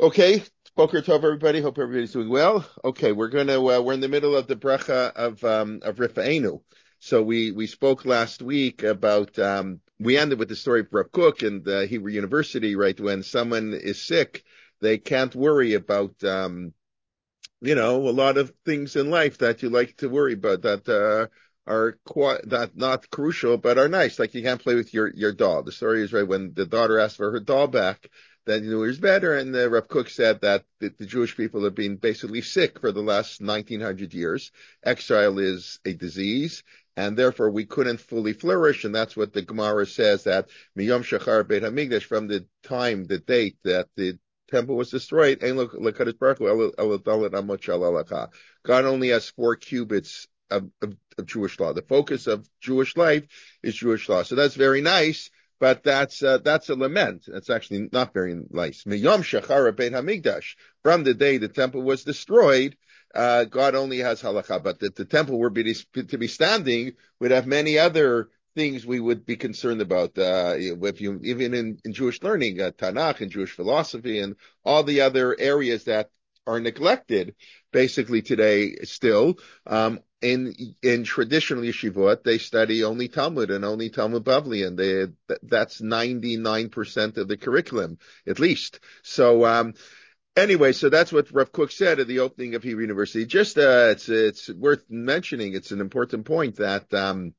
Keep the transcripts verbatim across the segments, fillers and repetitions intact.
Okay, Boker Tov, everybody. Hope everybody's doing well. Okay, we're gonna uh, we're in the middle of the bracha of um, of Rifa'enu. So we we spoke last week about um, we ended with the story of Rav Kook and the Hebrew University, right? When someone is sick, they can't worry about um, you know a lot of things in life that you like to worry about that uh, are quite that not crucial but are nice. Like you can't play with your your doll. The story is right when the daughter asked for her doll back. Then you knew it was better, and uh, Rav Kook said that the, the Jewish people have been basically sick for the last nineteen hundred years. Exile is a disease, and therefore we couldn't fully flourish, and that's what the Gemara says, that Miyom Shachar Beit HaMikdash, from the time, the date that the temple was destroyed, God only has four cubits of, of, of Jewish law. The focus of Jewish life is Jewish law. So that's very nice, but that's uh, that's a lament. That's actually not very nice. Miyom Shachar Beit Hamikdash, from the day the temple was destroyed, uh, God only has halakha. But that the temple were be, to be standing would have many other things we would be concerned about. Uh, if you even in, in Jewish learning, uh, Tanakh and Jewish philosophy, and all the other areas that are neglected basically today still. Um, in in traditional yeshivot, they study only Talmud and only Talmud Bavli, and they that's ninety-nine percent of the curriculum, at least. So um, anyway, so that's what Rav Kook said at the opening of Hebrew University. Just uh, it's it's worth mentioning. It's an important point that um,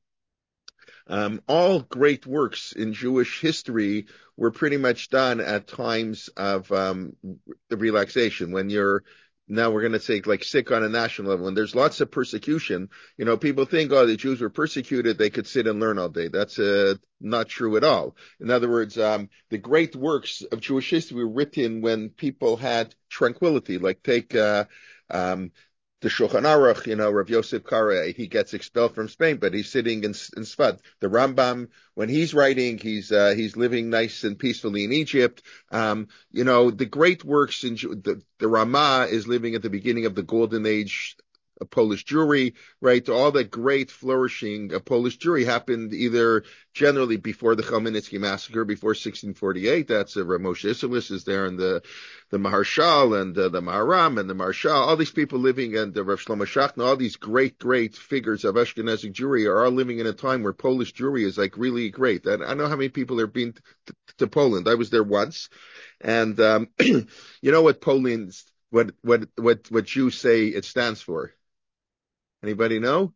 um, all great works in Jewish history were pretty much done at times of um, relaxation. When you're now we're going to say like sick on a national level, and there's lots of persecution. You know, people think, oh, the Jews were persecuted, they could sit and learn all day. That's uh, not true at all. In other words, um, the great works of Jewish history were written when people had tranquility. Like take uh, um, the Shulchan Aruch, you know, Rav Yosef Kara, he gets expelled from Spain, but he's sitting in, in Sfat. The Rambam, when he's writing, he's uh, he's living nice and peacefully in Egypt. Um, you know, the great works in the, the Ramah is living at the beginning of the golden age of Polish Jewry, right? All the great flourishing of Polish Jewry happened either generally before the Chmielnicki massacre, before sixteen forty-eight. That's uh, Rav Moshe Isserles is there, and the the Maharshal and uh, the Maharam and the Marshal, all these people living, and the Rav Shlomo Shachna, all these great, great figures of Ashkenazi Jewry are all living in a time where Polish Jewry is like really great. And I know how many people have been to, to Poland. I was there once, and um, you know what Poland's what what what what Jews say it stands for? Anybody know?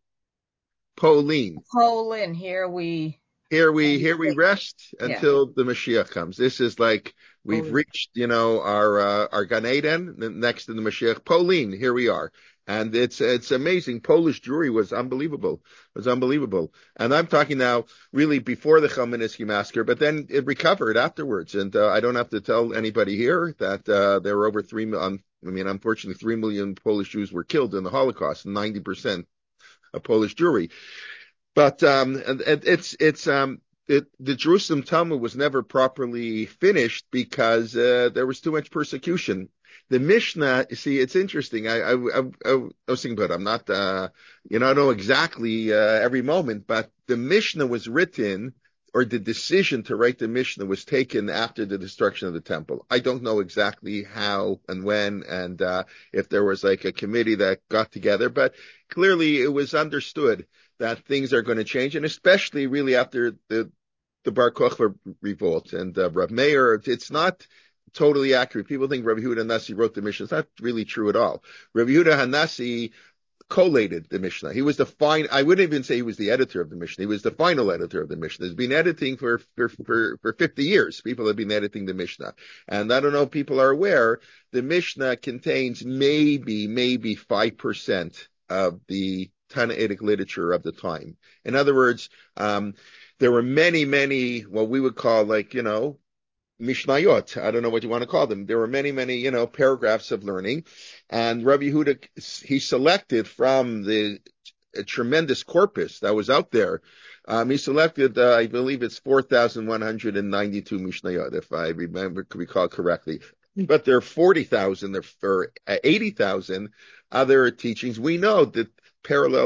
Polin. Poland, here we Here we here we rest yeah. until the Mashiach comes. This is like we've Poland. reached, you know, our uh, our Gan Eden next to the Mashiach. Polin, here we are, and it's it's amazing. Polish Jewry was unbelievable. It was unbelievable, and I'm talking now really before the Chmielnicki massacre, but then it recovered afterwards. And uh, I don't have to tell anybody here that uh, there were over three million. I mean, unfortunately, three million Polish Jews were killed in the Holocaust. Ninety percent of Polish Jewry. But um, it, it's it's um, it, the Jerusalem Talmud was never properly finished because uh, there was too much persecution. The Mishnah, you see, it's interesting. I I, I, I was thinking about it. I'm not, uh, you know, I don't know exactly uh, every moment, but the Mishnah was written, or the decision to write the Mishnah was taken after the destruction of the temple. I don't know exactly how and when, and uh, if there was like a committee that got together, but clearly it was understood that things are going to change, and especially really after the the Bar Kokhba revolt and uh, Rav Meir. It's not totally accurate. People think Rav Yehuda Hanassi wrote the Mishnah. It's not really true at all. Rav Yehuda Hanassi collated the Mishnah. He was the fine. I wouldn't even say he was the editor of the Mishnah. He was the final editor of the Mishnah. He's been editing for for for, for fifty years. People have been editing the Mishnah, and I don't know if people are aware. The Mishnah contains maybe maybe five percent of the Tannaitic literature of the time. In other words, um, there were many, many, what we would call like, you know, Mishnayot. I don't know what you want to call them. There were many, many, you know, paragraphs of learning. And Rabbi Yehuda, he selected from the tremendous corpus that was out there. Um, he selected, uh, I believe it's four thousand one hundred ninety-two Mishnayot, if I remember, recall correctly. But there are forty thousand, there are eighty thousand other teachings. We know that parallel in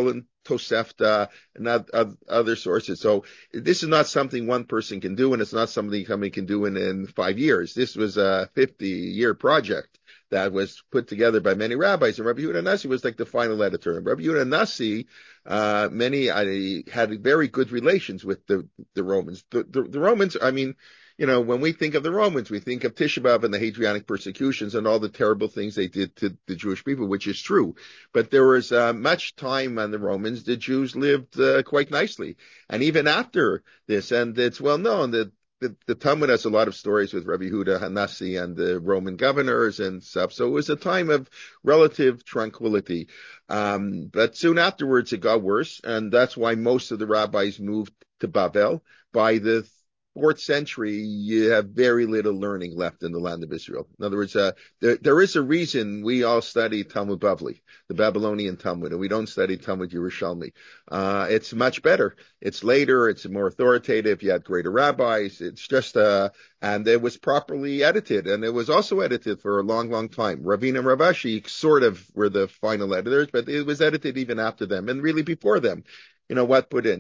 Tosefta, and other sources. So this is not something one person can do, and it's not something somebody can do in, in five years. This was a fifty-year project that was put together by many rabbis, and Rabbi Yehuda Nasi was like the final editor. And Rabbi Yehuda Nasi, uh, many I, had very good relations with the, the Romans. The, the, the Romans, I mean, you know, when we think of the Romans, we think of Tisha B'Av and the Hadrianic persecutions and all the terrible things they did to the Jewish people, which is true. But there was uh, much time on the Romans. The Jews lived uh, quite nicely. And even after this, and it's well known that the, the Talmud has a lot of stories with Rabbi Yehuda Hanasi and the Roman governors and stuff. So it was a time of relative tranquility. Um, but soon afterwards, it got worse. And that's why most of the rabbis moved to Babel. By the fourth century, you have very little learning left in the land of Israel. In other words, uh, there, there is a reason we all study Talmud Bavli, the Babylonian Talmud, and we don't study Talmud Yerushalmi. Uh, it's much better. It's later. It's more authoritative. You had greater rabbis. It's just, uh, and it was properly edited, and it was also edited for a long, long time. Ravina and Rav Ashi sort of were the final editors, but it was edited even after them, and really before them. You know, what put in.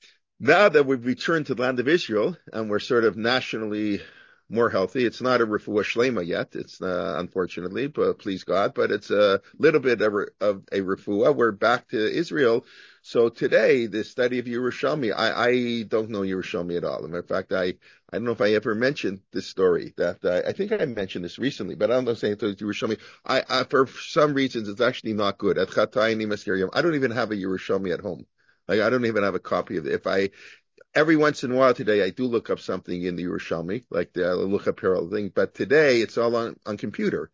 Now that we've returned to the land of Israel and we're sort of nationally more healthy, it's not a refuah shlema yet. It's uh, unfortunately, but please God, but it's a little bit of, of a refuah. We're back to Israel. So today, the study of Yerushalmi, I, I don't know Yerushalmi at all. In fact, I, I don't know if I ever mentioned this story. That uh, I think I mentioned this recently, but I don't know if it's Yerushalmi. I, I, for some reasons, it's actually not good. At Chatayni Maskerium, I don't even have a Yerushalmi at home. Like, I don't even have a copy of it. If I, every once in a while today, I do look up something in the Yerushalmi, like the, I look up parallel thing, but today it's all on, on computer.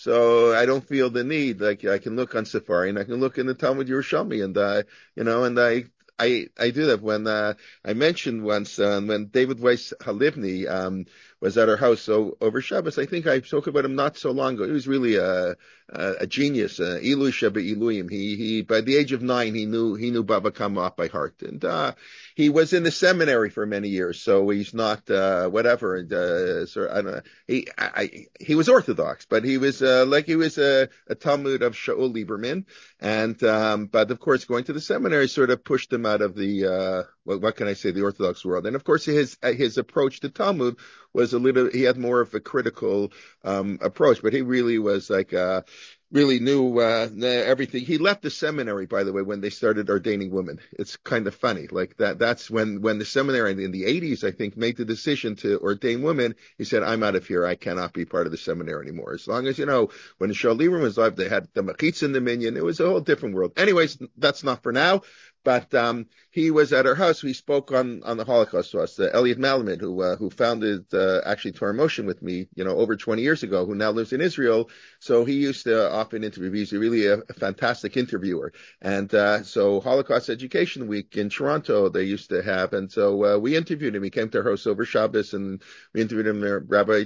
So I don't feel the need. Like, I can look on Safari and I can look in the Talmud Yerushalmi, and I, uh, you know, and I, I, I do that when, uh, I mentioned once, uh, when David Weiss Halivni, um, was at our house so over Shabbos. I think I spoke about him not so long ago. He was really a, a, a genius, uh, Ilui Sheba Iluyim. He, he, by the age of nine, he knew, he knew Baba Kama by heart. And, uh, he was in the seminary for many years. So he's not, uh, whatever. And, uh, so I don't know. He, I, I, he was Orthodox, but he was, uh, like he was a, a Talmud of Shaul Lieberman. And, um, but of course, going to the seminary sort of pushed him out of the, uh, what, what can I say, the Orthodox world. And of course, his, his approach to Talmud was a little, he had more of a critical, um, approach, but he really was like, uh, really knew, uh, everything. He left the seminary, by the way, when they started ordaining women. It's kind of funny. Like that, that's when, when the seminary in the eighties, I think, made the decision to ordain women. He said, I'm out of here. I cannot be part of the seminary anymore. As long as, you know, when Shaul Lieberman was alive, they had the Machitz in the Minyan. It was a whole different world. Anyways, that's not for now. But um, he was at our house. We spoke on, on the Holocaust to us. Uh, Elliot Malamed, who uh, who founded uh, actually Torah Motion with me, you know, over twenty years ago, who now lives in Israel. So he used to often interview. He's really a, a fantastic interviewer. And uh, so Holocaust Education Week in Toronto, they used to have. And so uh, we interviewed him. He came to our house over Shabbos, and we interviewed him there, Rabbi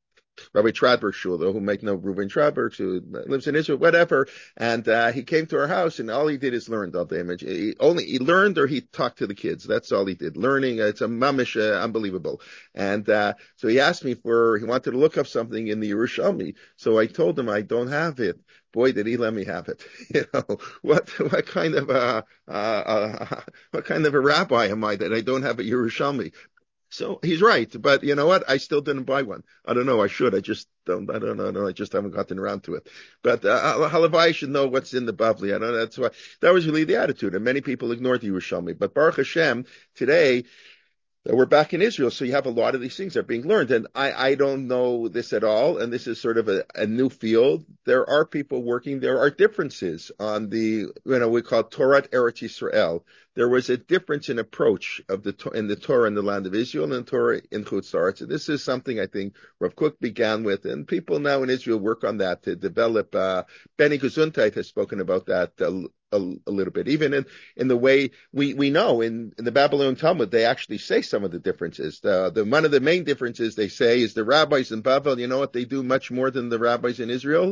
Rabbi Tradberg Shul, who might know Reuben Tradberg, who lives in Israel, whatever. And uh, he came to our house, and all he did is learn Dal Damage. He only he learned, or he talked to the kids. That's all he did. Learning, it's a mamish, uh, unbelievable. And uh, so he asked me for, he wanted to look up something in the Yerushalmi. So I told him I don't have it. Boy, did he let me have it. You know, what what kind of a uh, uh, what kind of a rabbi am I that I don't have a Yerushalmi? So he's right, but you know what? I still didn't buy one. I don't know. I should. I just don't. I don't know. No, I just haven't gotten around to it. But uh, Halavai should know what's in the Bavli. I know that's why that was really the attitude, and many people ignored the Yerushalmi. But Baruch Hashem, today we're back in Israel, so you have a lot of these things that are being learned. And I, I don't know this at all, and this is sort of a, a new field. There are people working. There are differences on the, you know, we call Torat Eretz Yisrael. There was a difference in approach of the in the Torah in the land of Israel and the Torah in Chutz La'aretz. And this is something I think Rav Kook began with, and people now in Israel work on that to develop. Uh, Benny Gesundheit has spoken about that a, a, a little bit, even in, in the way we, we know in, in the Babylonian Talmud, they actually say some of the differences. The, the one of the main differences they say is the rabbis in Babel, you know what they do much more than the rabbis in Israel?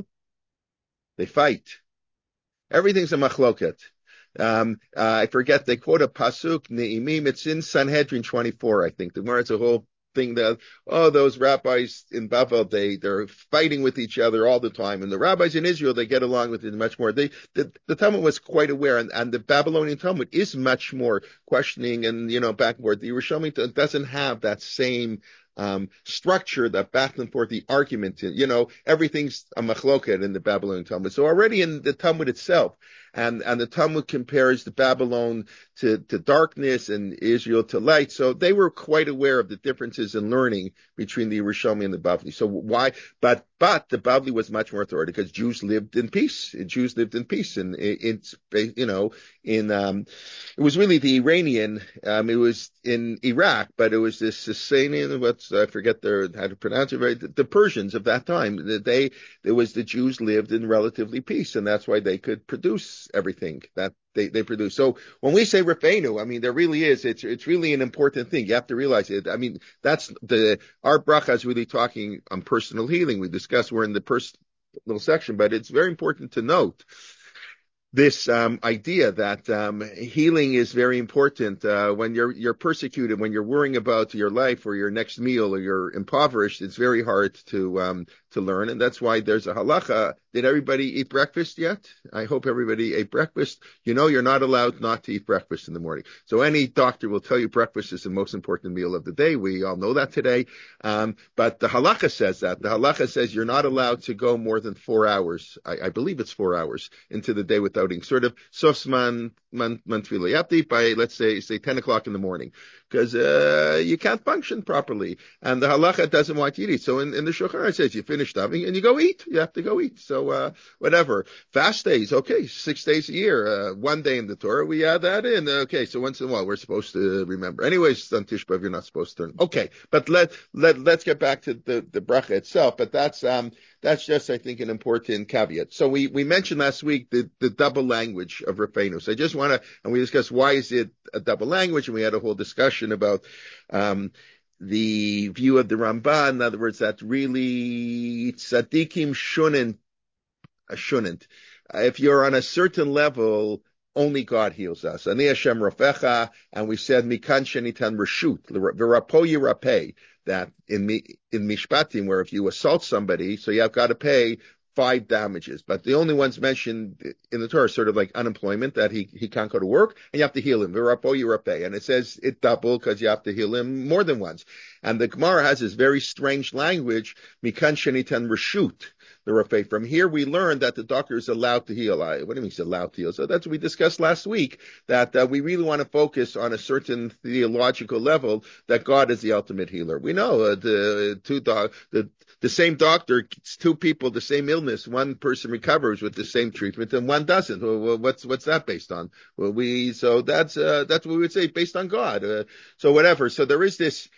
They fight. Everything's a machloket. Um, uh, I forget, they quote a pasuk, Ne'imim, it's in Sanhedrin twenty-four, I think. The Gemara, it's a whole thing that, oh, those rabbis in Bavel, they, they're fighting with each other all the time. And the rabbis in Israel, they get along with it much more. They, the, the Talmud was quite aware, and, and the Babylonian Talmud is much more questioning and, you know, back and forth. The Yerushalmi doesn't have that same Um, structure, that back and forth, the argument, you know, everything's a machloket in the Babylonian Talmud. So already in the Talmud itself, and, and the Talmud compares the Babylon to, to darkness and Israel to light. So they were quite aware of the differences in learning between the Yerushalmi and the Bavli. So why, but, but the Bavli was much more authoritative because Jews lived in peace. Jews lived in peace. And it's, you know, in, um, it was really the Iranian, um, it was in Iraq, but it was this Sasanian, what's, I forget their, how to pronounce it right, the, the Persians of that time. They, there was the Jews lived in relatively peace, and that's why they could produce everything that they, they produce. So when we say Rafeinu, I mean, there really is, it's, it's really an important thing. You have to realize it. I mean, that's the, our bracha is really talking on personal healing. We discussed, we're in the personal section, but it's very important to note this um, idea that um, healing is very important. Uh, when you're you're persecuted, when you're worrying about your life or your next meal, or you're impoverished, it's very hard to um, to learn, and that's why there's a halacha. Did everybody eat breakfast yet? I hope everybody ate breakfast. You know, you're not allowed not to eat breakfast in the morning. So any doctor will tell you breakfast is the most important meal of the day. We all know that today. Um, but the halacha says that. The halacha says you're not allowed to go more than four hours. I, I believe it's four hours into the day without eating. Sort of sosman man man tefillah. You have to eat by, let's say, say ten o'clock in the morning, because uh, you can't function properly. And the halacha doesn't want you to eat. So in, in the Shulchan Aruch it says you finish davening and you go eat. You have to go eat. So uh, whatever. Fast days, okay, six days a year. Uh, one day in the Torah, we add that in. Okay, so once in a while we're supposed to remember. Anyways, on Tisha B'Av, you're not supposed to. Okay, but let let let's get back to the the bracha itself. But that's um that's just, I think, an important caveat. So we we mentioned last week the the double language of Rafeinu. So I just want to, and we discussed why is it a double language, and we had a whole discussion about um the view of the Ramban. In other words, that really tzaddikim shouldn't shouldn't. Uh, if you're on a certain level, only God heals us. Ani Hashem Rafecha, and we said Mikan Shenitan Reshut, V'Rapo Yirapeh, that in in Mishpatim, where if you assault somebody, so you have got to pay five damages. But the only ones mentioned in the Torah are sort of like unemployment, that he, he can't go to work, and you have to heal him. V'Rapo Yirapeh. And it says it double because you have to heal him more than once. And the Gemara has this very strange language, Mikan Shenitan Reshut, the Rafeh. From here, we learn that the doctor is allowed to heal. I, what do you mean he's allowed to heal? So that's what we discussed last week, that uh, we really want to focus on a certain theological level, that God is the ultimate healer. We know uh, the two doc, the the same doctor, two people, the same illness. One person recovers with the same treatment, and one doesn't. Well, what's what's that based on? Well, we so that's uh, that's what we would say based on God. Uh, so whatever. So there is this.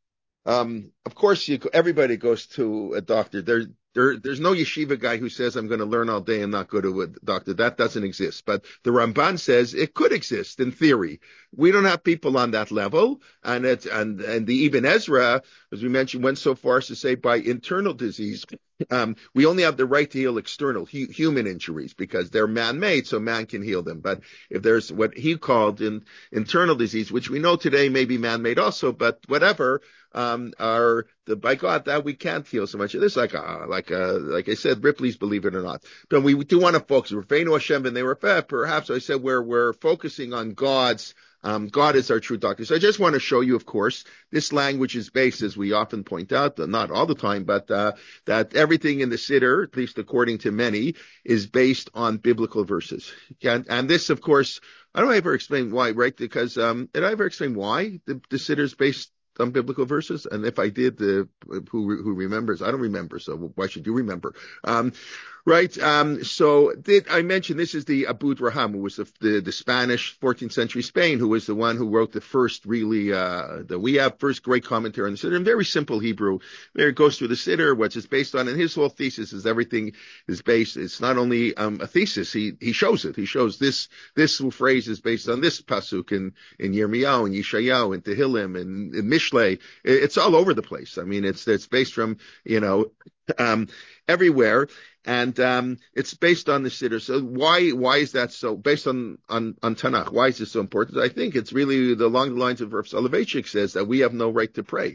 Um, of course, you, everybody goes to a doctor. There, there, there's no yeshiva guy who says, I'm going to learn all day and not go to a doctor. That doesn't exist. But the Ramban says it could exist in theory. We don't have people on that level. And it's, and, and the Ibn Ezra, as we mentioned, went so far as to say by internal disease, um, we only have the right to heal external hu- human injuries because they're man-made, so man can heal them. But if there's what he called in internal disease, which we know today may be man-made also, but whatever, um, are the, by God, that we can't heal so much. This like, a, like, a, like I said, Ripley's Believe It or Not. But we do want to focus. Rafeinu Hashem and they were perhaps I said we're, we're focusing on God's, um, God is our true doctor. So I just want to show you, of course, this language is based, as we often point out, not all the time, but, uh, that everything in the Siddur, at least according to many, is based on biblical verses. And, and this, of course, I don't ever explain why, right? Because, um, did I ever explain why the, the Siddur is based on biblical verses? And if I did, the who who remembers? I don't remember, so why should you remember? Um, right. Um, so did I mention this is the Abud Raham, who was the, the the Spanish fourteenth century Spain, who was the one who wrote the first really uh the we have first great commentary on the Siddur in very simple Hebrew. There it goes through the Siddur, what's it's based on, and his whole thesis is everything is based. It's not only um a thesis. He he shows it. He shows this this phrase is based on this pasuk in in Yirmiyahu and Yeshayahu and Tehillim and, and Mishnah. It's all over the place. I mean, it's it's based from, you know, um, everywhere, and um, it's based on the Siddur. So why why is that so? Based on on on Tanakh, why is this so important? I think it's really along the lines of Rav Soloveitchik says that we have no right to pray.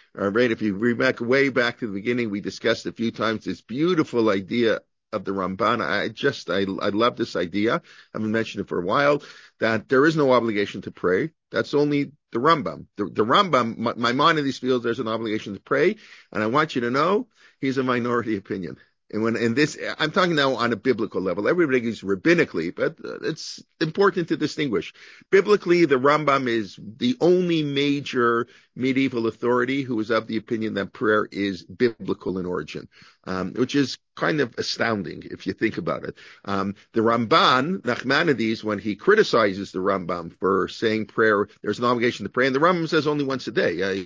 All right. If you read back way back to the beginning, we discussed a few times this beautiful idea of the Ramban. I just, I, I love this idea. I haven't mentioned it for a while, that there is no obligation to pray. That's only the Rambam. The, the Rambam, my, Maimonides feels there's an obligation to pray. And I want you to know, he's a minority opinion. And when, in this, I'm talking now on a biblical level. Everybody is rabbinically, but it's important to distinguish. Biblically, the Rambam is the only major medieval authority who is of the opinion that prayer is biblical in origin, um, which is kind of astounding if you think about it. Um, the Ramban, Nachmanides, when he criticizes the Rambam for saying prayer, there's an obligation to pray, and the Rambam says only once a day. Uh,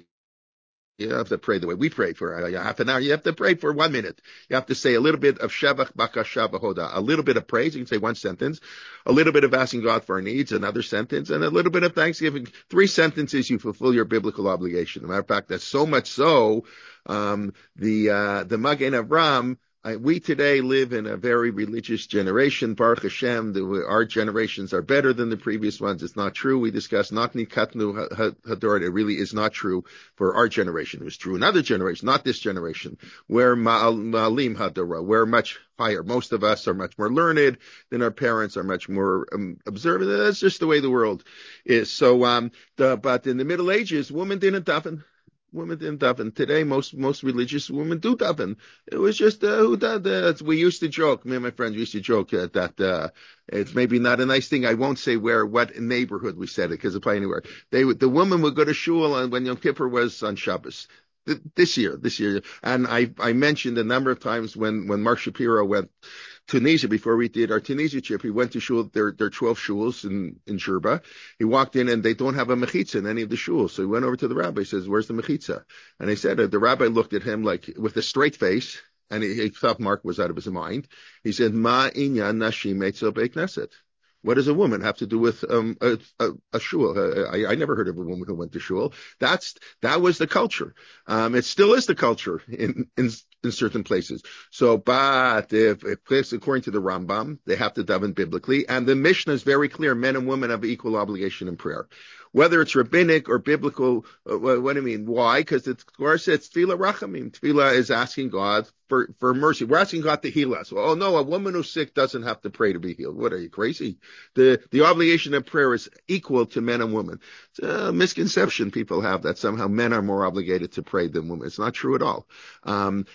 You don't have to pray the way we pray for uh, half an hour. You have to pray for one minute. You have to say a little bit of Shevach Bakasha Bahoda, a little bit of praise. You can say one sentence, a little bit of asking God for our needs, another sentence, and a little bit of thanksgiving. Three sentences, you fulfill your biblical obligation. As a matter of fact, that's so much so, um, the, uh, the Magen Avram, I, we today live in a very religious generation. Baruch Hashem, the, our generations are better than the previous ones. It's not true. We discussed Natni Katnu Hador. It really is not true for our generation. It was true in other generations, not this generation. We're Ma'alim Hadora. We're much higher. Most of us are much more learned than our parents, are much more um, observant. That's just the way the world is. So, um, the, but in the Middle Ages, women didn't daven. Women didn't daven. Today, most most religious women do daven. It was just uh, who did that? We used to joke. Me and my friends used to joke uh, that uh, it's maybe not a nice thing. I won't say where, what neighborhood we said it, because it's probably anywhere. They would, the woman would go to shul and when Yom Kippur was on Shabbos. This year, this year, and I I mentioned a number of times when when Mark Shapiro went to Tunisia before we did our Tunisia trip. He went to shul. There there are twelve shuls in in Sherba. He walked in and they don't have a mechitza in any of the shuls. So he went over to the rabbi. He says, "Where's the mechitza?" And he said, uh, the rabbi looked at him like with a straight face, and he, he thought Mark was out of his mind. He said, "Ma inyan nashim etzel beit knesset." What does a woman have to do with um, a, a, a shul? Uh, I, I never heard of a woman who went to shul. That's that was the culture. Um, it still is the culture in in, in certain places. So, but if, if according to the Rambam, they have to daven biblically, and the Mishnah is very clear: men and women have equal obligation in prayer. Whether it's rabbinic or biblical, uh, what, what do I mean? Why? Because of course it's tefillah rachamim. Tefillah is asking God for, for mercy. We're asking God to heal us. Oh no, a woman who's sick doesn't have to pray to be healed. What, are you crazy? The, the obligation of prayer is equal to men and women. It's a misconception people have that somehow men are more obligated to pray than women. It's not true at all. Um,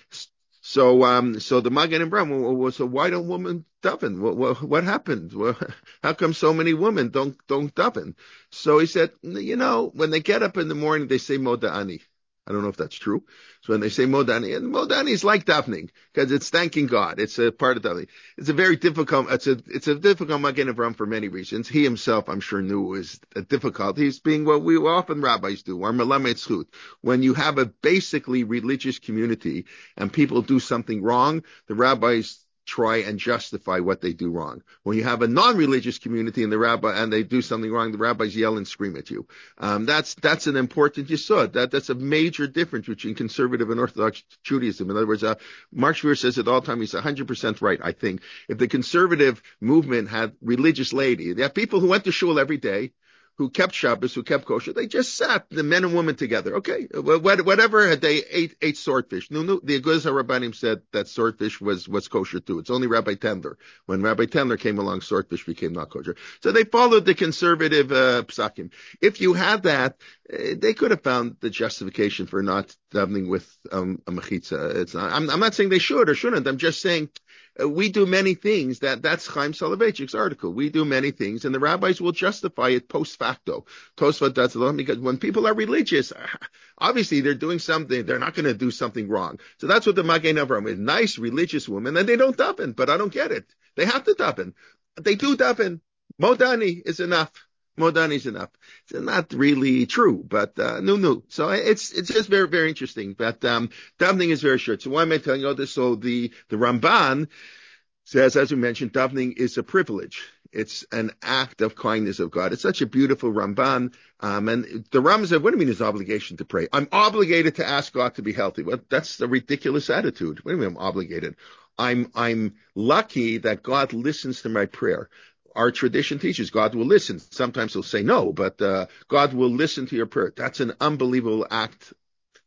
So, um, so the Magen Avram, well, so why don't women daven? What, what, what happened? Well, how come so many women don't, don't daven? So he said, you know, when they get up in the morning, they say Moda'ani. I don't know if that's true. So when they say Modani, and Modani is like davening because it's thanking God. It's a part of davening. It's a very difficult, it's a, it's a difficult Magen Avram for many reasons. He himself, I'm sure, knew it was a difficult. He's being what we often rabbis do, our melamed zchut. When you have a basically religious community and people do something wrong, the rabbis try and justify what they do wrong. When you have a non-religious community and the rabbi and they do something wrong, the rabbis yell and scream at you. Um, that's that's an important yesod. That that's a major difference between conservative and Orthodox Judaism. In other words, uh, Mark Shapiro says it all the time. He's one hundred percent right. I think if the conservative movement had religious laity, they have people who went to shul every day, who kept Shabbos, who kept kosher, they just sat, the men and women together. Okay, whatever, they ate, ate swordfish. No, no, the Aguz HaRabbanim said that swordfish was, was kosher too. It's only Rabbi Tendler. When Rabbi Tendler came along, swordfish became not kosher. So they followed the conservative, uh, psakim. If you had that, uh, they could have found the justification for not davening with, um, a mechitza. It's not, I'm, I'm not saying they should or shouldn't. I'm just saying, Uh, we do many things. That that's Chaim Soloveitchik's article. We do many things, and the rabbis will justify it post facto. Tosfot does it because when people are religious, obviously they're doing something. They're not going to do something wrong. So that's what the Magen Avram is. Nice religious women, and they don't daven, but I don't get it. They have to daven. They do daven. Modani is enough. Modani is enough. It's not really true, but uh, no, no. So it's it's just very very interesting. But um, davening is very short. So why am I telling you all this? So the the Ramban says, as we mentioned, davening is a privilege. It's an act of kindness of God. It's such a beautiful Ramban. Um, and the Rambam said, what do you mean his obligation to pray? I'm obligated to ask God to be healthy. Well, that's a ridiculous attitude. What do you mean I'm obligated? I'm I'm lucky that God listens to my prayer. Our tradition teaches God will listen. Sometimes he'll say no, but uh, God will listen to your prayer. That's an unbelievable act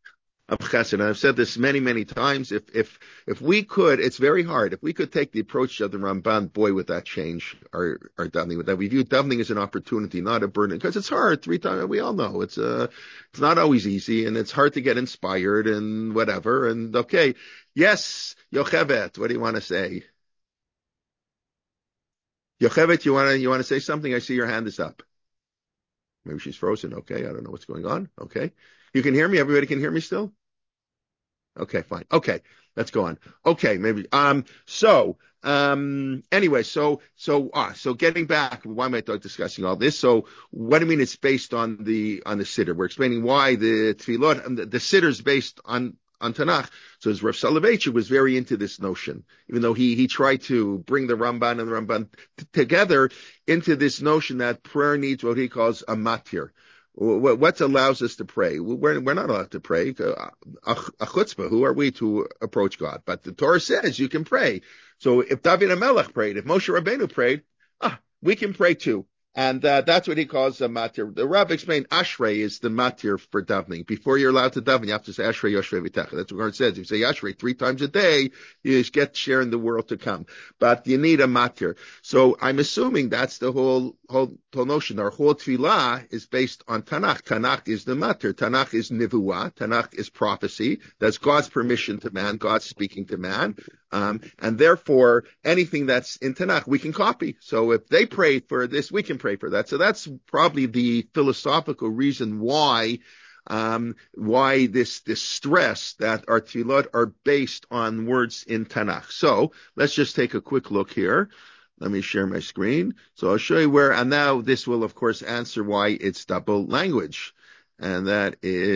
of chesed. And I've said this many, many times. If, if, if we could, it's very hard. If we could take the approach of the Ramban, boy, would that change our, our davening with that. We view davening as an opportunity, not a burden, because it's hard. Three times, we all know it's, uh, it's not always easy, and it's hard to get inspired and whatever. And okay. Yes, Yochevet, what do you want to say? Yochevet, you want to, you want to say something? I see your hand is up. Maybe she's frozen. Okay. I don't know what's going on. Okay. You can hear me? Everybody can hear me still? Okay, fine. Okay. Let's go on. Okay. Maybe, um, so, um, anyway, so, so, ah, so getting back, why am I discussing all this? So what do you mean it's based on the, on the Siddur? We're explaining why the Tefillot, the, the Siddur is based on, on Tanakh. So as Rav Soloveitchik was very into this notion, even though he, he tried to bring the Ramban and the Ramban t- together into this notion that prayer needs what he calls a matir. What allows us to pray? We're, we're not allowed to pray. A, a chutzpah, who are we to approach God? But the Torah says you can pray. So if David HaMelech prayed, if Moshe Rabbeinu prayed, ah, we can pray too. And uh, that's what he calls a matir. The Rav explained Ashrei is the matir for davening. Before you're allowed to daven, you have to say Ashrei Yoshrei V'techa. That's what God says. If you say Ashrei three times a day, you just get share in the world to come. But you need a matir. So I'm assuming that's the whole whole, whole notion. Our whole tefillah is based on Tanakh. Tanakh is the matir. Tanakh is nivuah. Tanakh is prophecy. That's God's permission to man. God's speaking to man. Um, and therefore, anything that's in Tanakh, we can copy. So if they prayed for this, we can pray for that. So that's probably the philosophical reason why, um, why this, this stress that our tefillot are based on words in Tanakh. So let's just take a quick look here. Let me share my screen. So I'll show you where, and now this will, of course, answer why it's double language. And that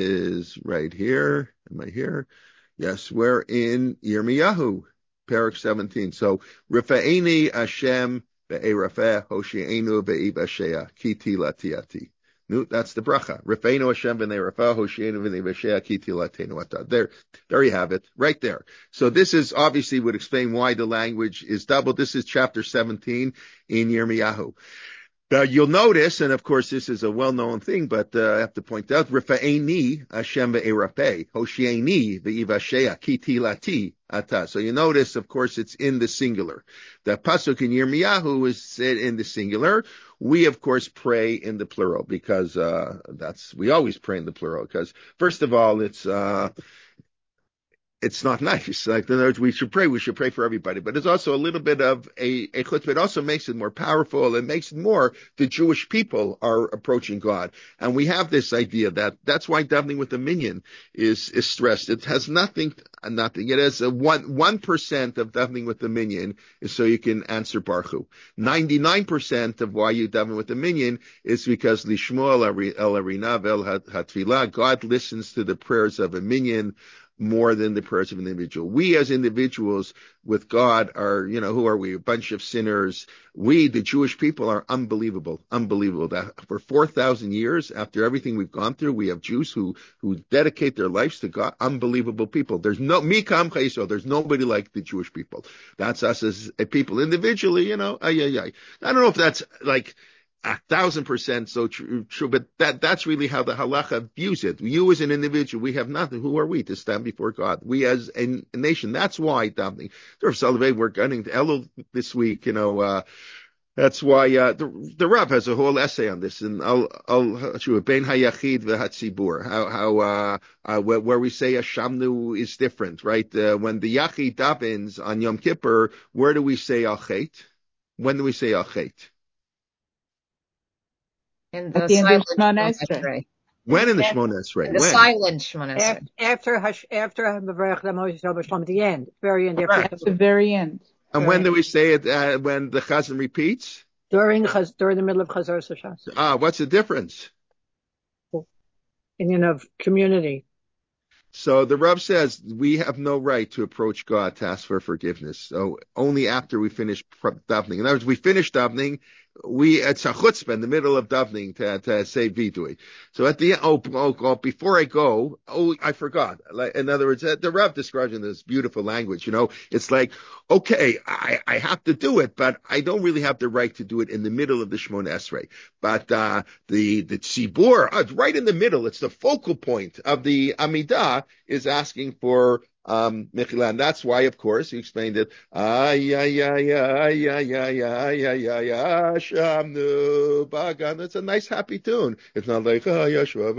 is right here. Am I here? Yes, we're in Yirmiyahu. Parak seventeen. So, Rifa'eni Hashem be'erafeh hoshi'enu be'ibashea kiti latiati. No, that's the bracha. Rifa'enu Hashem be'erafeh hoshi'enu be'ibashea kiti latenu atah. There, there you have it, right there. So this is obviously would explain why the language is double. This is chapter seventeen in Yirmiyahu. Now you'll notice, and of course this is a well-known thing, but uh, I have to point out, Rifa'eni Hashem be'erapeh, Hoshi'eni ve'ivashea, kiti lati ata. So you notice, of course, it's in the singular. The pasuk in Yirmiyahu is said in the singular. We, of course, pray in the plural because uh that's we always pray in the plural because, first of all, it's uh it's not nice. Like, in other words, we should pray. We should pray for everybody. But it's also a little bit of a, a chutzpah. It also makes it more powerful. It makes it more the Jewish people are approaching God. And we have this idea that that's why davening with the minyan is, is stressed. It has nothing, nothing. It has a one, one percent of davening with the minyan is so you can answer Baruch Hu. ninety-nine percent of why you daven with the minyan is because Lishmo el arinav el hatfilah. God listens to the prayers of a minyan more than the prayers of an individual. We as individuals with God are, you know, who are we? A bunch of sinners. We, the Jewish people, are unbelievable, unbelievable. That for four thousand years, after everything we've gone through, we have Jews who, who dedicate their lives to God. Unbelievable people. There's no, mikam chayso, there's nobody like the Jewish people. That's us as a people individually, you know, ay, ay, ay. I don't know if that's like, a thousand percent so true, true, but that, that's really how the halacha views it. You as an individual, we have nothing. Who are we to stand before God? We as a, a nation, that's why davening. Rav Soloveitchik, we're getting to Elul this week, you know, uh, that's why, uh, the, the Rav has a whole essay on this, and I'll, I'll, show it, Ben Hayachid v'Hatzibur, how, how, uh, uh, where, where we say Hashamnu is different, right? Uh, when the Yachid davens on Yom Kippur, where do we say Al Chet? When do we say Al Chet? In the silent Shemona Esrei. When in the Shemona Esrei? In the when? silent Shemona Esrei. After after Mevarech Moshe Shalom at the end, very end. At the very end. And Right. when do we say it? Uh, when the Chazan repeats? During during the middle of Chazar Sashas. Ah, what's the difference? Union of community. So the Rav says we have no right to approach God to ask for forgiveness. So only after we finish davening. In other words, we finish davening, we, it's a chutzpah in the middle of davening to, to say vidui. So at the end, oh, oh, oh, before I go, oh, I forgot. Like, in other words, the Rav describes in this beautiful language, you know, it's like, okay, I, I have to do it, but I don't really have the right to do it in the middle of the Shmona Esrei. But, uh, the, the tzibur, uh, right in the middle, it's the focal point of the Amidah is asking for Um, Mechila, and that's why, of course, he explained it. Ay, ay, ay, ay, ay, ay, ay, ay, ay, ay, Shamnu Bagan. It's a nice, happy tune. It's not like, ah, Yashua,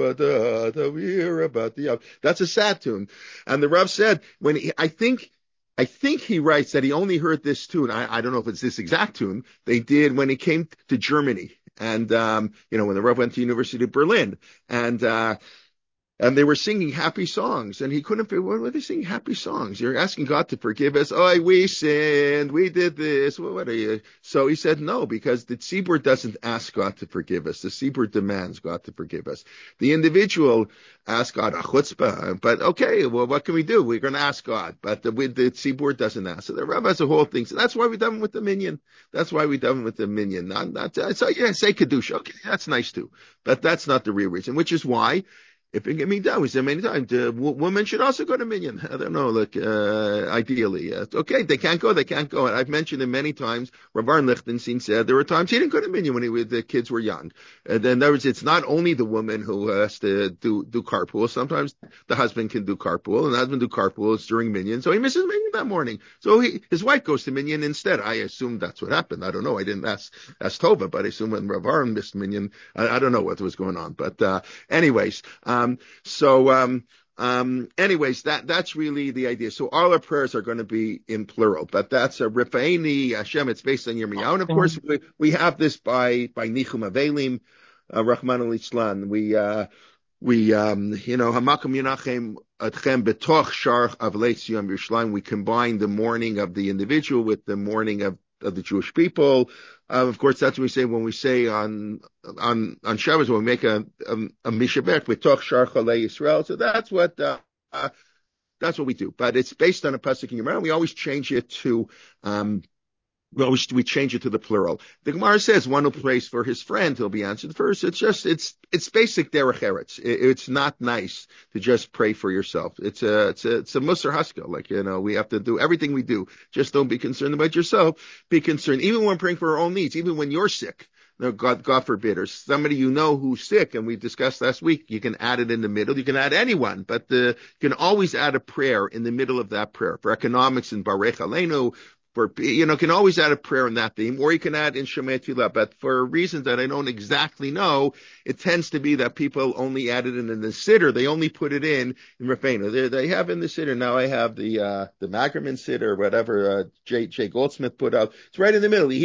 about the, that's a sad tune. And the Rav said, when he, I think, I think he writes that he only heard this tune. I, I don't know if it's this exact tune they did when he came to Germany. And, um, you know, when the Rav went to University of Berlin. And, uh, And they were singing happy songs, and he couldn't figure, what were they singing happy songs? You're asking God to forgive us. Oh, we sinned. We did this. What, what are you? So he said no, because the tzibur doesn't ask God to forgive us. The tzibur demands God to forgive us. The individual asks God a chutzpah, but okay, well, what can we do? We're going to ask God, but the, the tzibur doesn't ask. So the Rav has a whole thing. So that's why we done with the minyan. That's why we done with the minyan. Not, not, so yeah, say kedusha. Okay, that's nice too, but that's not the real reason, which is why if it can be done, we said many times, uh, w- women should also go to minyan. I don't know, like, uh, ideally. Uh, okay, they can't go, they can't go. And I've mentioned it many times. Rav Aaron Lichtenstein said there were times he didn't go to minyan when he, the kids were young. And then there was, it's not only the woman who has to do, do carpool. Sometimes the husband can do carpool, and the husband do carpool during minyan. So he misses minyan that morning. So he, his wife goes to minyan instead. I assume that's what happened. I don't know. I didn't ask, ask Tova, but I assume when Rav Aaron missed minyan, I, I don't know what was going on. But, uh, anyways, um, Um, so, um, um, anyways, that, that's really the idea. So all our prayers are going to be in plural, but that's a Rifa'eni Hashem. It's based on Yirmiyahu. And of course, we, we have this by, by Nichum Avelim, uh, Rahman al-Islan. We, uh, we, um, you know, Hamakom Yinachem Atchem Betoch Sharch Avleitz Yom Yerushalayim. We combine the mourning of the individual with the mourning of, of the Jewish people. Uh, of course, that's what we say when we say on on on Shabbos when we make a a, a mishabech with Toch Shar Chalei Yisrael. So that's what uh, uh, that's what we do. But it's based on a pasuk in Yirmiyahu. We always change it to um, we always we change it to the plural. The Gemara says one who prays for his friend, he'll be answered first. It's just it's it's basic derech eretz. It, it's not nice to just pray for yourself. It's a it's a it's a musar haskell. Like, you know, we have to do everything we do. Just don't be concerned about yourself. Be concerned even when praying for our own needs. Even when you're sick. No, God, God forbid, or somebody you know who's sick, and we discussed last week, you can add it in the middle. You can add anyone, but the, you can always add a prayer in the middle of that prayer. For economics and Barech Aleinu, for, you know, can always add a prayer in that theme, or you can add in Shemay Tefillah. But for reasons that I don't exactly know, it tends to be that people only add it in, in the siddur. They only put it in in Rafeinu. They, they have in the siddur. Now I have the uh, the Magerman siddur, whatever uh, J. J. Goldsmith put out. It's right in the middle.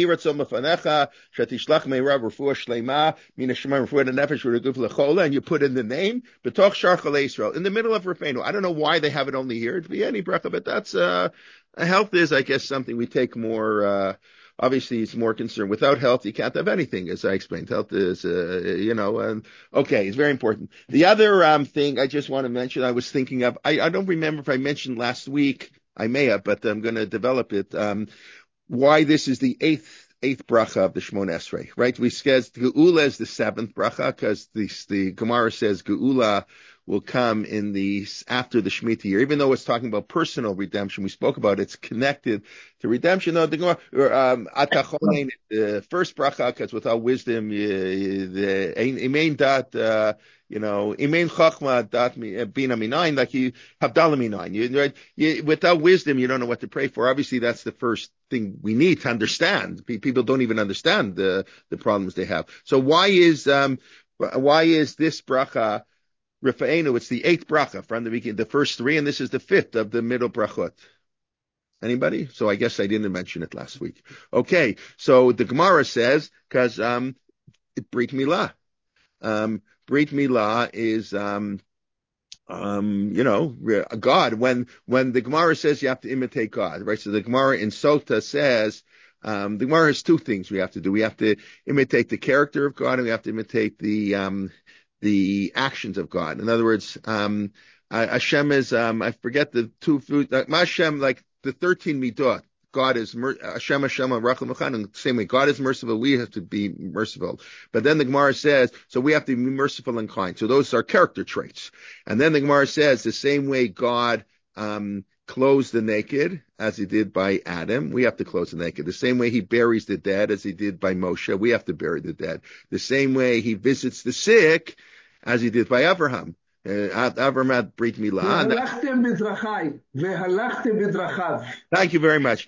And you put in the name, B'toch Shar Chalei Yisrael, in the middle of Rafeinu. I don't know why they have it only here. It'd be any bracha, but that's uh health is, I guess, something we take more, uh, obviously it's more concerned. Without health, you can't have anything, as I explained. Health is, uh, you know, and okay, it's very important. The other, um, thing I just want to mention, I was thinking of, I, I don't remember if I mentioned last week, I may have, but I'm going to develop it, um, why this is the eighth, eighth bracha of the Shmona Esrei, right? We said Geula is the seventh bracha, because the, the Gemara says Geula will come in the after the Shemitah year, even though it's talking about personal redemption. We spoke about it, it's connected to redemption. No, the Gemara, um, Atachonein, the first bracha, because without wisdom, you, the imein dat, uh, you know, imein chachma dat bina minayin, like you havdalah minayin. You, right? You, without wisdom, you don't know what to pray for. Obviously, that's the first thing we need to understand. People don't even understand the the problems they have. So why is um why is this bracha Rifa'enu? It's the eighth bracha from the beginning, the first three, and this is the fifth of the middle brachot. Anybody? So I guess I didn't mention it last week. Okay, so the Gemara says, because um, it Brit Milah. Um, Brit Milah is, um, um, you know, God. When when the Gemara says you have to imitate God, right? So the Gemara in Sota says, um, the Gemara has two things we have to do. We have to imitate the character of God, and we have to imitate the um, the actions of God. In other words, um, Hashem is, um, I forget the two food, uh, Hashem, like the thirteen midot God is Hashem Hashem Rachel Mechan. The same way God is merciful, we have to be merciful. But then the Gemara says, so we have to be merciful and kind. So those are character traits. And then the Gemara says, the same way God um clothes the naked, as he did by Adam, we have to clothe the naked. The same way he buries the dead, as he did by Moshe, we have to bury the dead. The same way he visits the sick, as he did by Abraham. Uh, Abraham had Brit Milah. Thank you very much.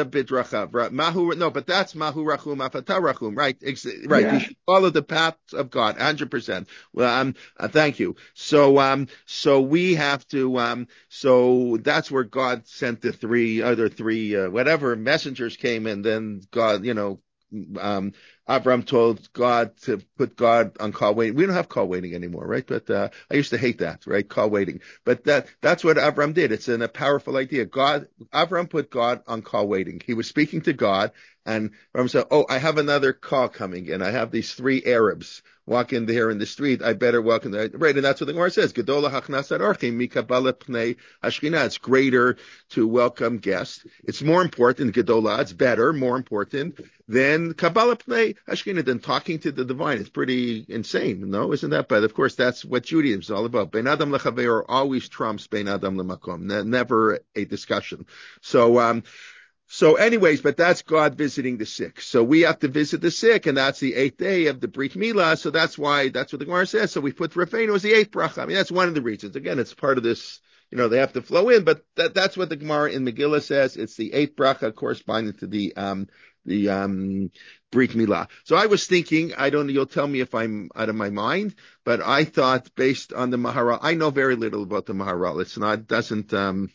Mahu, no, but that's Mahu Rachum Afata Rachum, right? Right. Yeah. You should follow the path of God, one hundred percent. Well, um, uh, thank you. So, um, so we have to, um, so that's where God sent the three other three, uh, whatever messengers came, and then God, you know, um, Avram told God to put God on call waiting. We don't have call waiting anymore, right? But, uh, I used to hate that, right? Call waiting. But that, that's what Avram did. It's an, a powerful idea. God, Avram put God on call waiting. He was speaking to God, and Avram said, oh, I have another call coming in. I have these three Arabs walking there in the street. I better walk in the, right? And that's what the Gemara says. Gedola hachnasat orchim mikabala pnei hashchina. It's greater to welcome guests. It's more important, Gedola, it's better, more important than kabbalah pnei hashchina, than talking to the divine. It's pretty insane, no? Isn't that? But of course, that's what Judaism is all about. Bein adam lechaver always trumps bein adam lemakom. Ne- never a discussion. So, um, So anyways, but that's God visiting the sick. So we have to visit the sick, and that's the eighth day of the Brit Milah. So that's why, that's what the Gemara says. So we put Rafeinu as the eighth bracha. I mean, that's one of the reasons. Again, it's part of this, you know, they have to flow in, but that, that's what the Gemara in Megillah says. It's the eighth bracha corresponding to the, um, the, um, Brit Milah. So I was thinking, I don't know, you'll tell me if I'm out of my mind, but I thought based on the Maharal, I know very little about the Maharal. It's not, doesn't, um,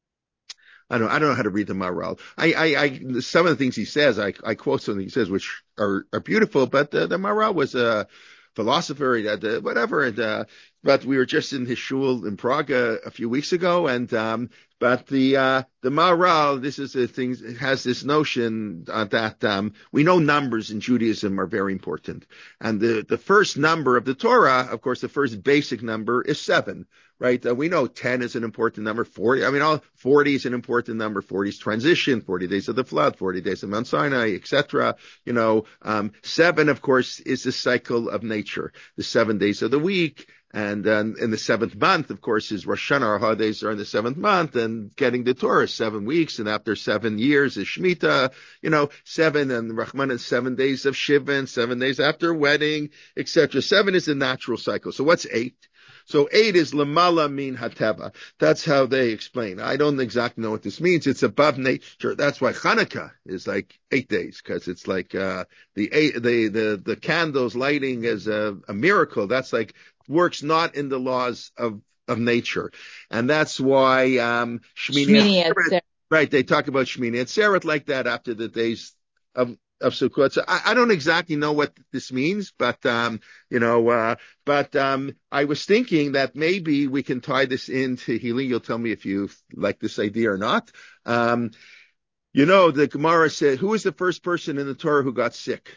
I don't, I don't know how to read the Maharal. I, I, I, some of the things he says, I, I quote something he says, which are, are beautiful, but the, the Maharal was a philosopher, he had, uh, whatever, and, uh, but we were just in his shul in Prague a, a few weeks ago, and, um, but the, uh, the Maharal, this is the thing, it has this notion uh, that, um, we know numbers in Judaism are very important. And the, the first number of the Torah, of course, the first basic number is seven. Right? Uh, we know ten is an important number. forty, I mean, all forty is an important number. forty is transition, forty days of the flood, forty days of Mount Sinai, et cetera. You know, um, seven, of course, is the cycle of nature, the seven days of the week. And, um, in the seventh month, of course, is Rosh Hashanah. Our holidays are in the seventh month, and getting the Torah is seven weeks. And after seven years is Shemitah, you know, seven, and Rahman is seven days of Shivan, seven days after wedding, et cetera. Seven is the natural cycle. So what's eight? So eight is lamala min hateva. That's how they explain. I don't exactly know what this means. It's above nature. That's why Hanukkah is like eight days, because it's like uh the eight, the the the candles lighting is a, a miracle. That's like works not in the laws of of nature, and that's why um Shmini Atzeret, right? They talk about Shmini Atzeret like that after the days of. Of Sukkot. So I, I don't exactly know what this means, but, um, you know, uh, but, um, I was thinking that maybe we can tie this into healing. You'll tell me if you like this idea or not. Um, you know, the Gemara said, who was the first person in the Torah who got sick?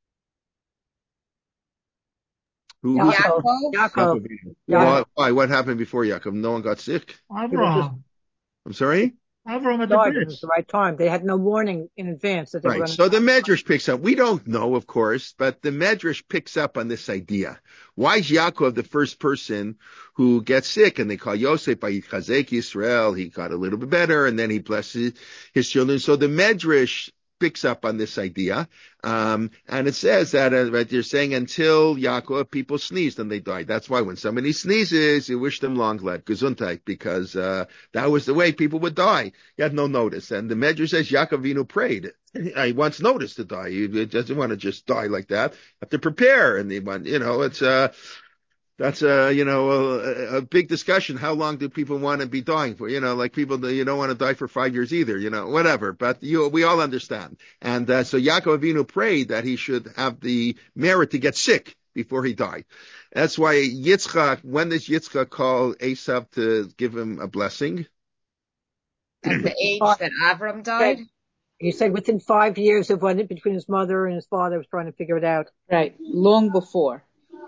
Who, Yaakov. Yaakov. Yaakov. Why? What happened before Yaakov? No one got sick? Avraham. I'm sorry? Avram at the bridge. It was the right time. They had no warning in advance that they right. were going to. So the Medrash picks up. We don't know, of course, but the Medrash picks up on this idea. Why is Yaakov the first person who gets sick? And they call Yosef Chazek Yisrael. He got a little bit better, and then he blesses his children. So the Medrash picks up on this idea, um, and it says that uh, right, they're saying until Yaakov, people sneezed and they died. That's why when somebody sneezes, you wish them long life, Gesundheit, because uh, that was the way people would die. You had no notice, and the Medrash says Yaakov Avinu prayed. He wants notice to die. He doesn't want to just die like that. You have to prepare, and they want, you know, it's uh That's a, you know, a, a big discussion. How long do people want to be dying for? You know, like people, you don't want to die for five years either, you know, whatever. But you, we all understand. And uh, so Yaakov Avinu prayed that he should have the merit to get sick before he died. That's why Yitzchak, when does Yitzchak call Esav to give him a blessing? At the age that Avram died? He said within five years of when between his mother and his father was trying to figure it out. Right. Long before.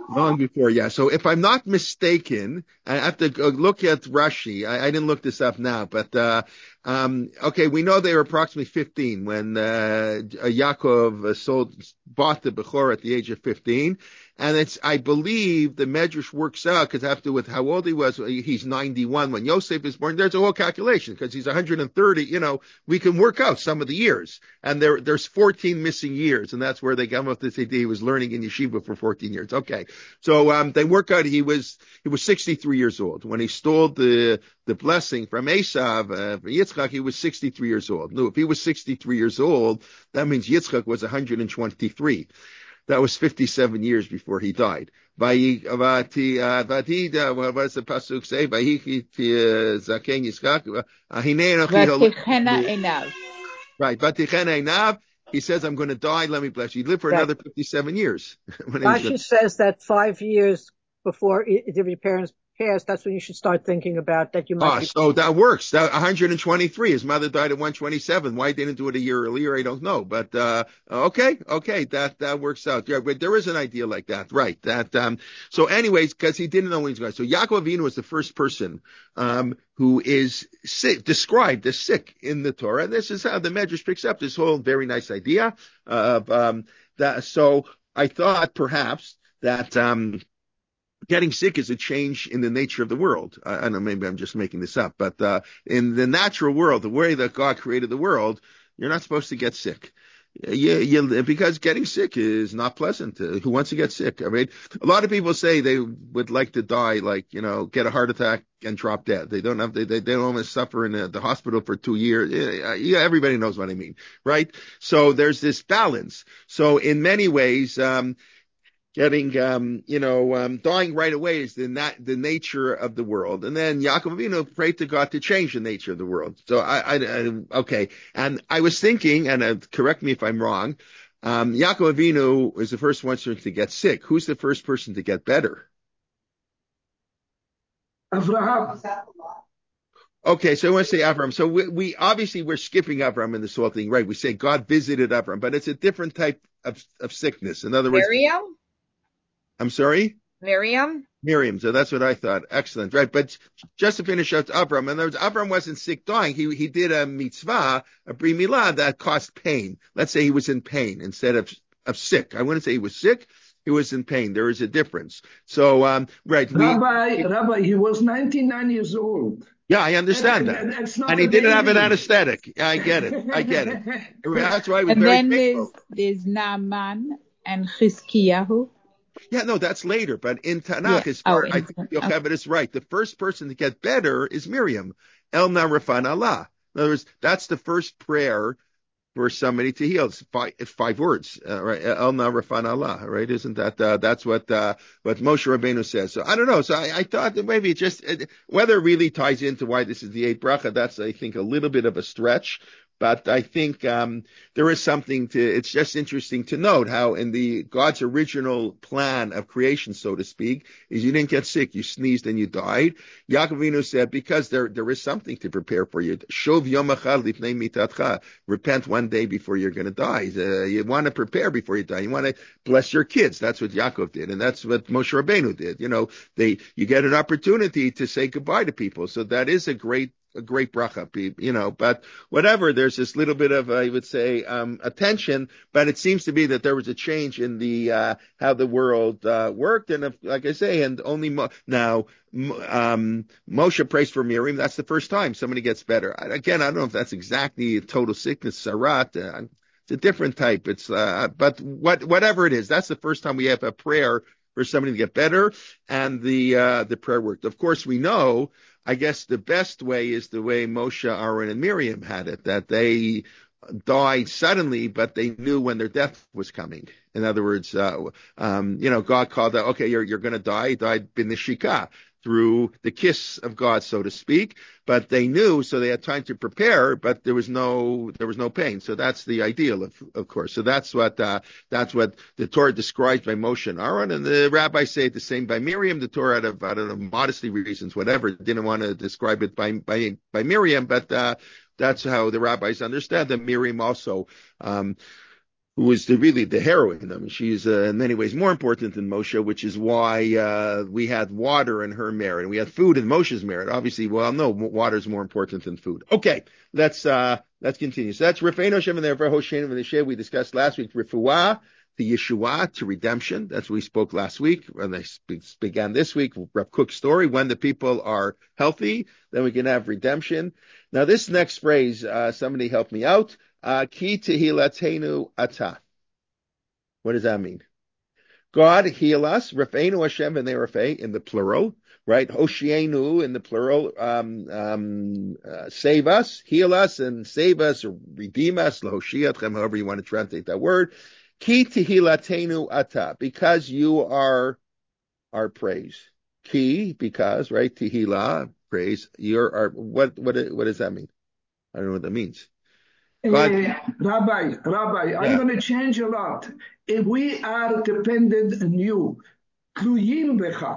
Long before, yeah. So if I'm not mistaken, I have to go look at Rashi. I, I didn't look this up now, but uh, um, okay, we know they were approximately fifteen when uh, Yaakov uh, sold bought the Bechor at the age of fifteen, and it's I believe the Medrash works out because after with how old he was, he's ninety-one when Yosef is born. There's a whole calculation because he's one hundred thirty. You know, we can work out some of the years, and there there's fourteen missing years, and that's where they come up with this idea he was learning in yeshiva for fourteen years. Okay. So um, they work out he was he was sixty-three years old when he stole the the blessing from Esav uh, for Yitzchak. He was sixty-three years old. No, if he was sixty-three years old, that means Yitzchak was one hundred twenty-three. That was fifty-seven years before he died. Vayhi avati avati. What does the pasuk say? Vayhi zaken Yitzchak. Hinei anochi Vatichena enav. Right. Vatichena enav. He says, I'm going to die. Let me bless you. He lived for Right. another fifty-seven years. when he was Rashi gonna... says that five years before i- if your parents pass, that's when you should start thinking about that you might Ah, be. so that works. That one hundred twenty-three. His mother died at one twenty-seven. Why didn't do it a year earlier? I don't know. But uh okay, okay, that that works out. Yeah, but there is an idea like that, right? That um. So, anyways, because he didn't know when he was going. So Yaakov Avinu was the first person um who is sick, described as sick in the Torah. And this is how the Medrash picks up this whole very nice idea of um that. So I thought perhaps that um. Getting sick is a change in the nature of the world. I, I don't know, maybe I'm just making this up, but uh, in the natural world, the way that God created the world, you're not supposed to get sick. You, you, because getting sick is not pleasant. Uh, who wants to get sick? I mean, a lot of people say they would like to die, like, you know, get a heart attack and drop dead. They don't have, they, they, they don't want to suffer in the, the hospital for two years. Yeah, yeah, everybody knows what I mean, right? So there's this balance. So in many ways, um, getting, um, you know, um, dying right away is the nat- the nature of the world. And then Yaakov Avinu prayed to God to change the nature of the world. So I, I, I okay. And I was thinking, and uh, correct me if I'm wrong, um, Yaakov Avinu was the first one to get sick. Who's the first person to get better? Avraham. Okay, so I want to say Avram. So we, we obviously we're skipping Avram in this whole thing, right? We say God visited Avram, but it's a different type of, of sickness. In other words, Miriam? I'm sorry? Miriam? Miriam. So that's what I thought. Excellent. Right. But just to finish out Avram, in other words, Avram wasn't sick dying. He, he did a mitzvah, a bri milah that caused pain. Let's say he was in pain instead of, of sick. I wouldn't say he was sick. He was in pain. There is a difference. So, um, right. We, Rabbi, Rabbi, he was ninety-nine years old. yeah, I understand That- that. that's not And he a didn't have an baby. anesthetic. Yeah, I get it. I get it. That's why he was And very then there's, faithful. there's Naaman and Chizkiyahu. Yeah, no, that's later. But in Tanakh, Yeah. as far Oh, I in think Tanakh. Yocheved is right. The first person to get better is Miriam. El Narafan Allah. In other words, that's the first prayer for somebody to heal. It's five, it's five words, uh, right? El Narafan Allah, right? Isn't that uh, that's what uh, what Moshe Rabbeinu says? So I don't know. So I, I thought that maybe it just it, whether it really ties into why this is the eighth bracha. That's I think a little bit of a stretch. But I think um, there is something to, it's just interesting to note how in the God's original plan of creation, so to speak, is you didn't get sick, you sneezed and you died. Yaakov Avinu said, because there, there is something to prepare for you. Shov yom echad lifnei mitatcha. Repent one day before you're going to die. Uh, you want to prepare before you die. You want to bless your kids. That's what Yaakov did. And that's what Moshe Rabbeinu did. You know, they, you get an opportunity to say goodbye to people. So that is a great a great bracha, you know, but whatever, there's this little bit of, I would say, um, attention, but it seems to be that there was a change in the, uh, how the world, uh, worked. And if, like I say, and only, Mo- now, um, Moshe prays for Miriam. That's the first time somebody gets better. Again, I don't know if that's exactly total sickness, sarat. Uh, it's a different type. It's, uh, but what, whatever it is, that's the first time we have a prayer for somebody to get better. And the, uh, the prayer worked. Of course, we know, I guess the best way is the way Moshe, Aaron, and Miriam had it, that they died suddenly, but they knew when their death was coming. In other words, uh, um, you know, God called out, okay, you're, you're going to die. He died binishika, through the kiss of God, so to speak. But they knew, so they had time to prepare, but there was no, there was no pain. So that's the ideal, of, of course. So that's what, uh, that's what the Torah describes by Moshe and Aaron. And the rabbis say it the same by Miriam. The Torah, out of, I don't know, modesty reasons, whatever, didn't want to describe it by, by, by Miriam, but, uh, that's how the rabbis understand that Miriam also, um, who is the, really the heroine. I mean, she's uh, in many ways more important than Moshe, which is why uh, we had water in her merit, and we had food in Moshe's merit. Obviously, well, no, water is more important than food. Okay, let's uh, let's continue. So that's Rifeinu Hashem and therefore Hosheinu v'Neshe. We discussed last week Refuah to Yeshua, to redemption. That's what we spoke last week, and I began this week. Rav Kook's story: when the people are healthy, then we can have redemption. Now, this next phrase, uh, somebody help me out. Uh, Ki tehilatenu ata. What does that mean? God heal us. Rafeinu Hashem and Rafei in the plural, right? Hoshienu in the plural. Um, um, uh, save us, heal us, and save us or redeem us. Lahoshiatchem, however you want to translate that word. Ki tehilatenu ata, because you are our praise. Ki, because, right? Tehila, praise. You're our. What what what does that mean? I don't know what that means. God, Uh, Rabbi, Rabbi, yeah. I'm going to change a lot. If we are dependent on you, kluyim becha,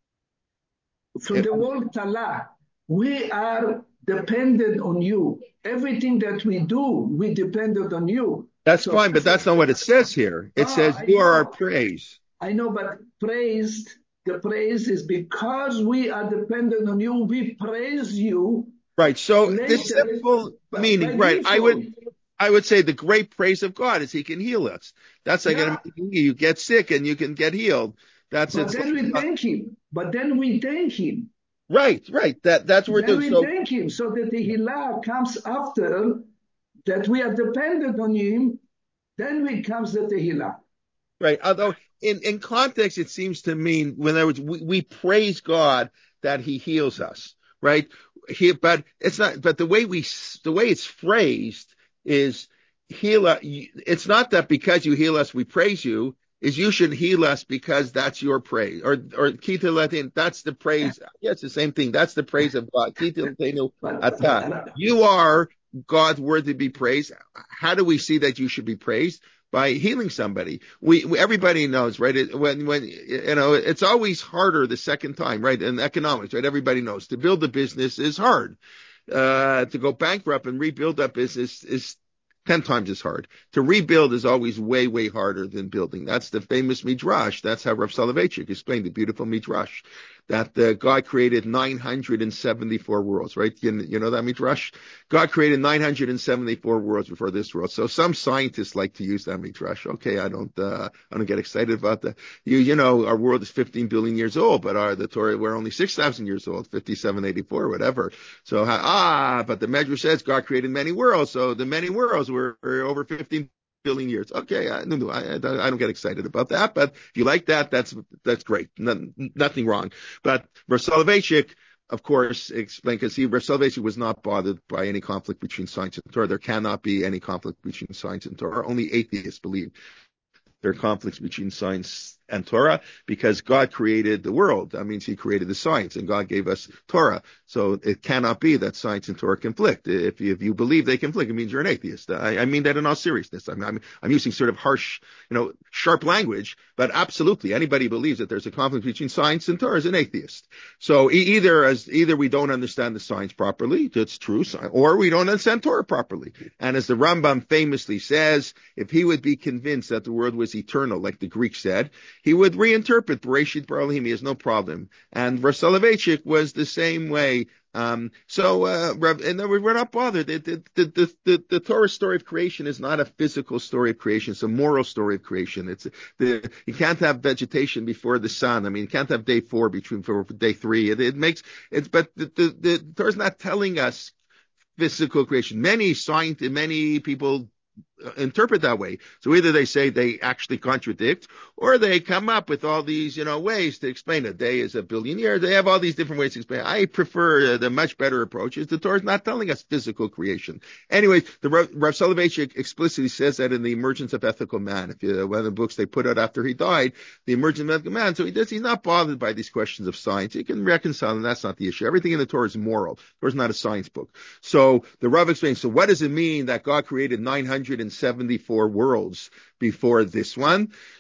from Yeah. the word tala, we are dependent on you. Everything that we do, we dependent on you. That's So- fine, but that's not what it says here. It Ah, says I you are our know. praise. I know, but praised, the praise is because we are dependent on you, we praise you. Right. So Later, the simple by- meaning, by right? I would default. I would say the great praise of God is He can heal us. That's like Yeah. you get sick and you can get healed. That's But it. then we thank him. But then we thank him. Right, right. That that's what we're Then doing. we So thank him. So that the Hilah comes after that we are dependent on him. Then we comes the Tehillah. right. Although in, in context, it seems to mean when there was we, we praise God that He heals us, right? He, but it's not. But the way we the way it's phrased is heal us. It's not that because you heal us, we praise you. Is you should heal us because that's your praise, or or kita latin. That's the praise. Yeah, it's the same thing. That's the praise of God. Kita latinu ata. You are God worthy to be praised. How do we see that you should be praised? By healing somebody. We, we everybody knows, right? It, when when you know, it's always harder the second time, right? In economics, right? Everybody knows to build a business is hard. Uh, to go bankrupt and rebuild that business is ten times as hard. To rebuild is always way, way harder than building. That's the famous Midrash. That's how Rav Soloveitchik explained the beautiful Midrash. That uh, God created nine hundred seventy-four worlds, right? You, you know that Midrash? God created nine hundred seventy-four worlds before this world. So some scientists like to use that Midrash. Okay, I don't, uh, I don't get excited about that. You, you know, our world is fifteen billion years old, but our, the Torah, we're only six thousand years old, fifty-seven eighty-four, whatever. So, ah, but the Midrash says God created many worlds. So the many worlds were, were over fifteen billion years. Okay, I, no, no, I, I don't get excited about that, but if you like that, that's that's great. No, nothing wrong. But Rav Soloveitchik, of course, explained because he Rav Soloveitchik was not bothered by any conflict between science and Torah. There cannot be any conflict between science and Torah. Only atheists believe there are conflicts between science and Torah because God created the world. That means He created the science, and God gave us Torah. So it cannot be that science and Torah conflict. If you, if you believe they conflict, it means you're an atheist. I, I mean that in all seriousness. I'm, I'm, I'm using sort of harsh, you know, sharp language, but absolutely anybody who believes that there's a conflict between science and Torah is an atheist. So e- either as either we don't understand the science properly, that's true, or we don't understand Torah properly. And as the Rambam famously says, if he would be convinced that the world was eternal, like the Greeks said, he would reinterpret Bereshit Bara Elohim. He has no problem. And Rav Soloveitchik was the same way. Um, so, uh, and we're not bothered. The, the, the, the, the Torah story of creation is not a physical story of creation. It's a moral story of creation. It's the, you can't have vegetation before the sun. I mean, you can't have day four between for day three. It, it makes, it's, but the, the, the Torah's not telling us physical creation. Many science, many people interpret that way. So either they say they actually contradict, or they come up with all these, you know, ways to explain a day is a billion years. They have all these different ways to explain it. I prefer uh, the much better approach is the Torah is not telling us physical creation. Anyway, the Rav, Rav Soloveitchik explicitly says that in the Emergence of Ethical Man, if you, one of the books they put out after he died, the Emergence of Ethical Man. So he does, he's not bothered by these questions of science. He can reconcile them. That's not the issue. Everything in the Torah is moral. The Torah is not a science book. So the Rav explains, so what does it mean that God created nine hundred seventy-four worlds before this one?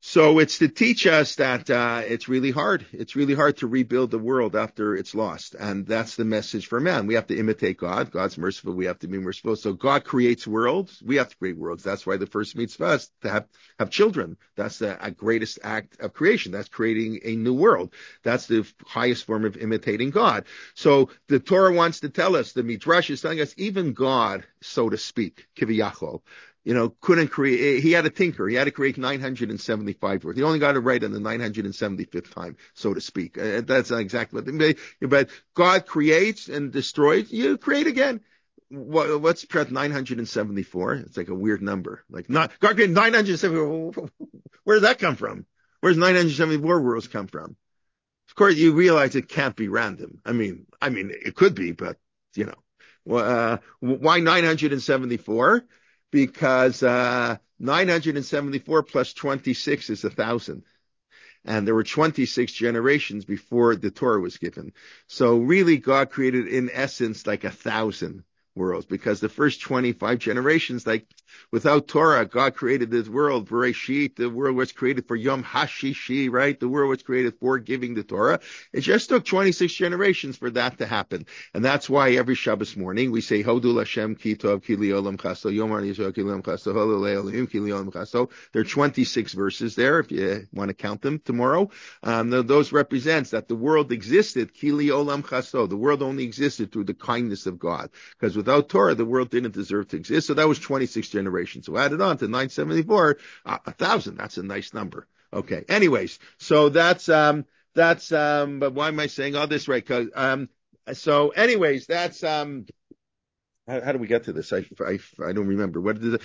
So it's to teach us that uh, it's really hard. It's really hard to rebuild the world after it's lost. And that's the message for man. We have to imitate God. God's merciful. We have to be merciful. So God creates worlds. We have to create worlds. That's why the first mitzvah is to have, have children. That's the uh, greatest act of creation. That's creating a new world. That's the highest form of imitating God. So the Torah wants to tell us, the Midrash is telling us, even God, so to speak, kiviyachol, you know, couldn't create, he had to tinker. He had to create nine hundred seventy-five words. He only got it right on the nine hundred seventy-fifth time, so to speak. Uh, that's not exactly what they mean. But God creates and destroys. You create again. What, what's nine hundred seventy-four? It's like a weird number. Like not, God created nine hundred seventy-four. Where does that come from? Where's nine hundred seventy-four worlds come from? Of course, you realize it can't be random. I mean, I mean, it could be, but you know, uh, why nine hundred seventy-four? Because uh nine hundred seventy-four plus twenty-six is a thousand. And there were twenty-six generations before the Torah was given. So really God created in essence like a thousand worlds, because the first twenty-five generations, like without Torah, God created this world, Bereshit, the world was created for Yom HaShishi, right? The world was created for giving the Torah. It just took twenty-six generations for that to happen. And that's why every Shabbos morning we say, Hodul Hashem ki tov ki li olam chasto, Yomar Yisrael ki li olam chasto, Hodul Elohim ki li olam chasto. There are twenty-six verses there, if you want to count them tomorrow. Um, those represents that the world existed, ki li olam chasto. The world only existed through the kindness of God. Because without Torah, the world didn't deserve to exist. So that was twenty-six generations. So added on to nine seventy-four, uh, a thousand. That's a nice number. Okay. Anyways, so that's, um, that's, um, but why am I saying all this? Right. Cause, um, so anyways, that's, um, how, how do we get to this? I, I, I don't remember. What is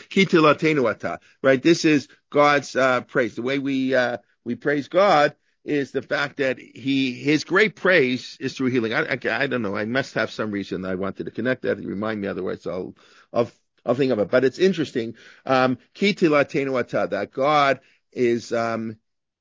it? Right. This is God's, uh, praise. The way we, uh, we praise God is the fact that he, his great praise is through healing. I, I, I don't know. I must have some reason I wanted to connect that. Remind me. Otherwise I'll, I'll, I'll think of it. But it's interesting. Um, that God is, um,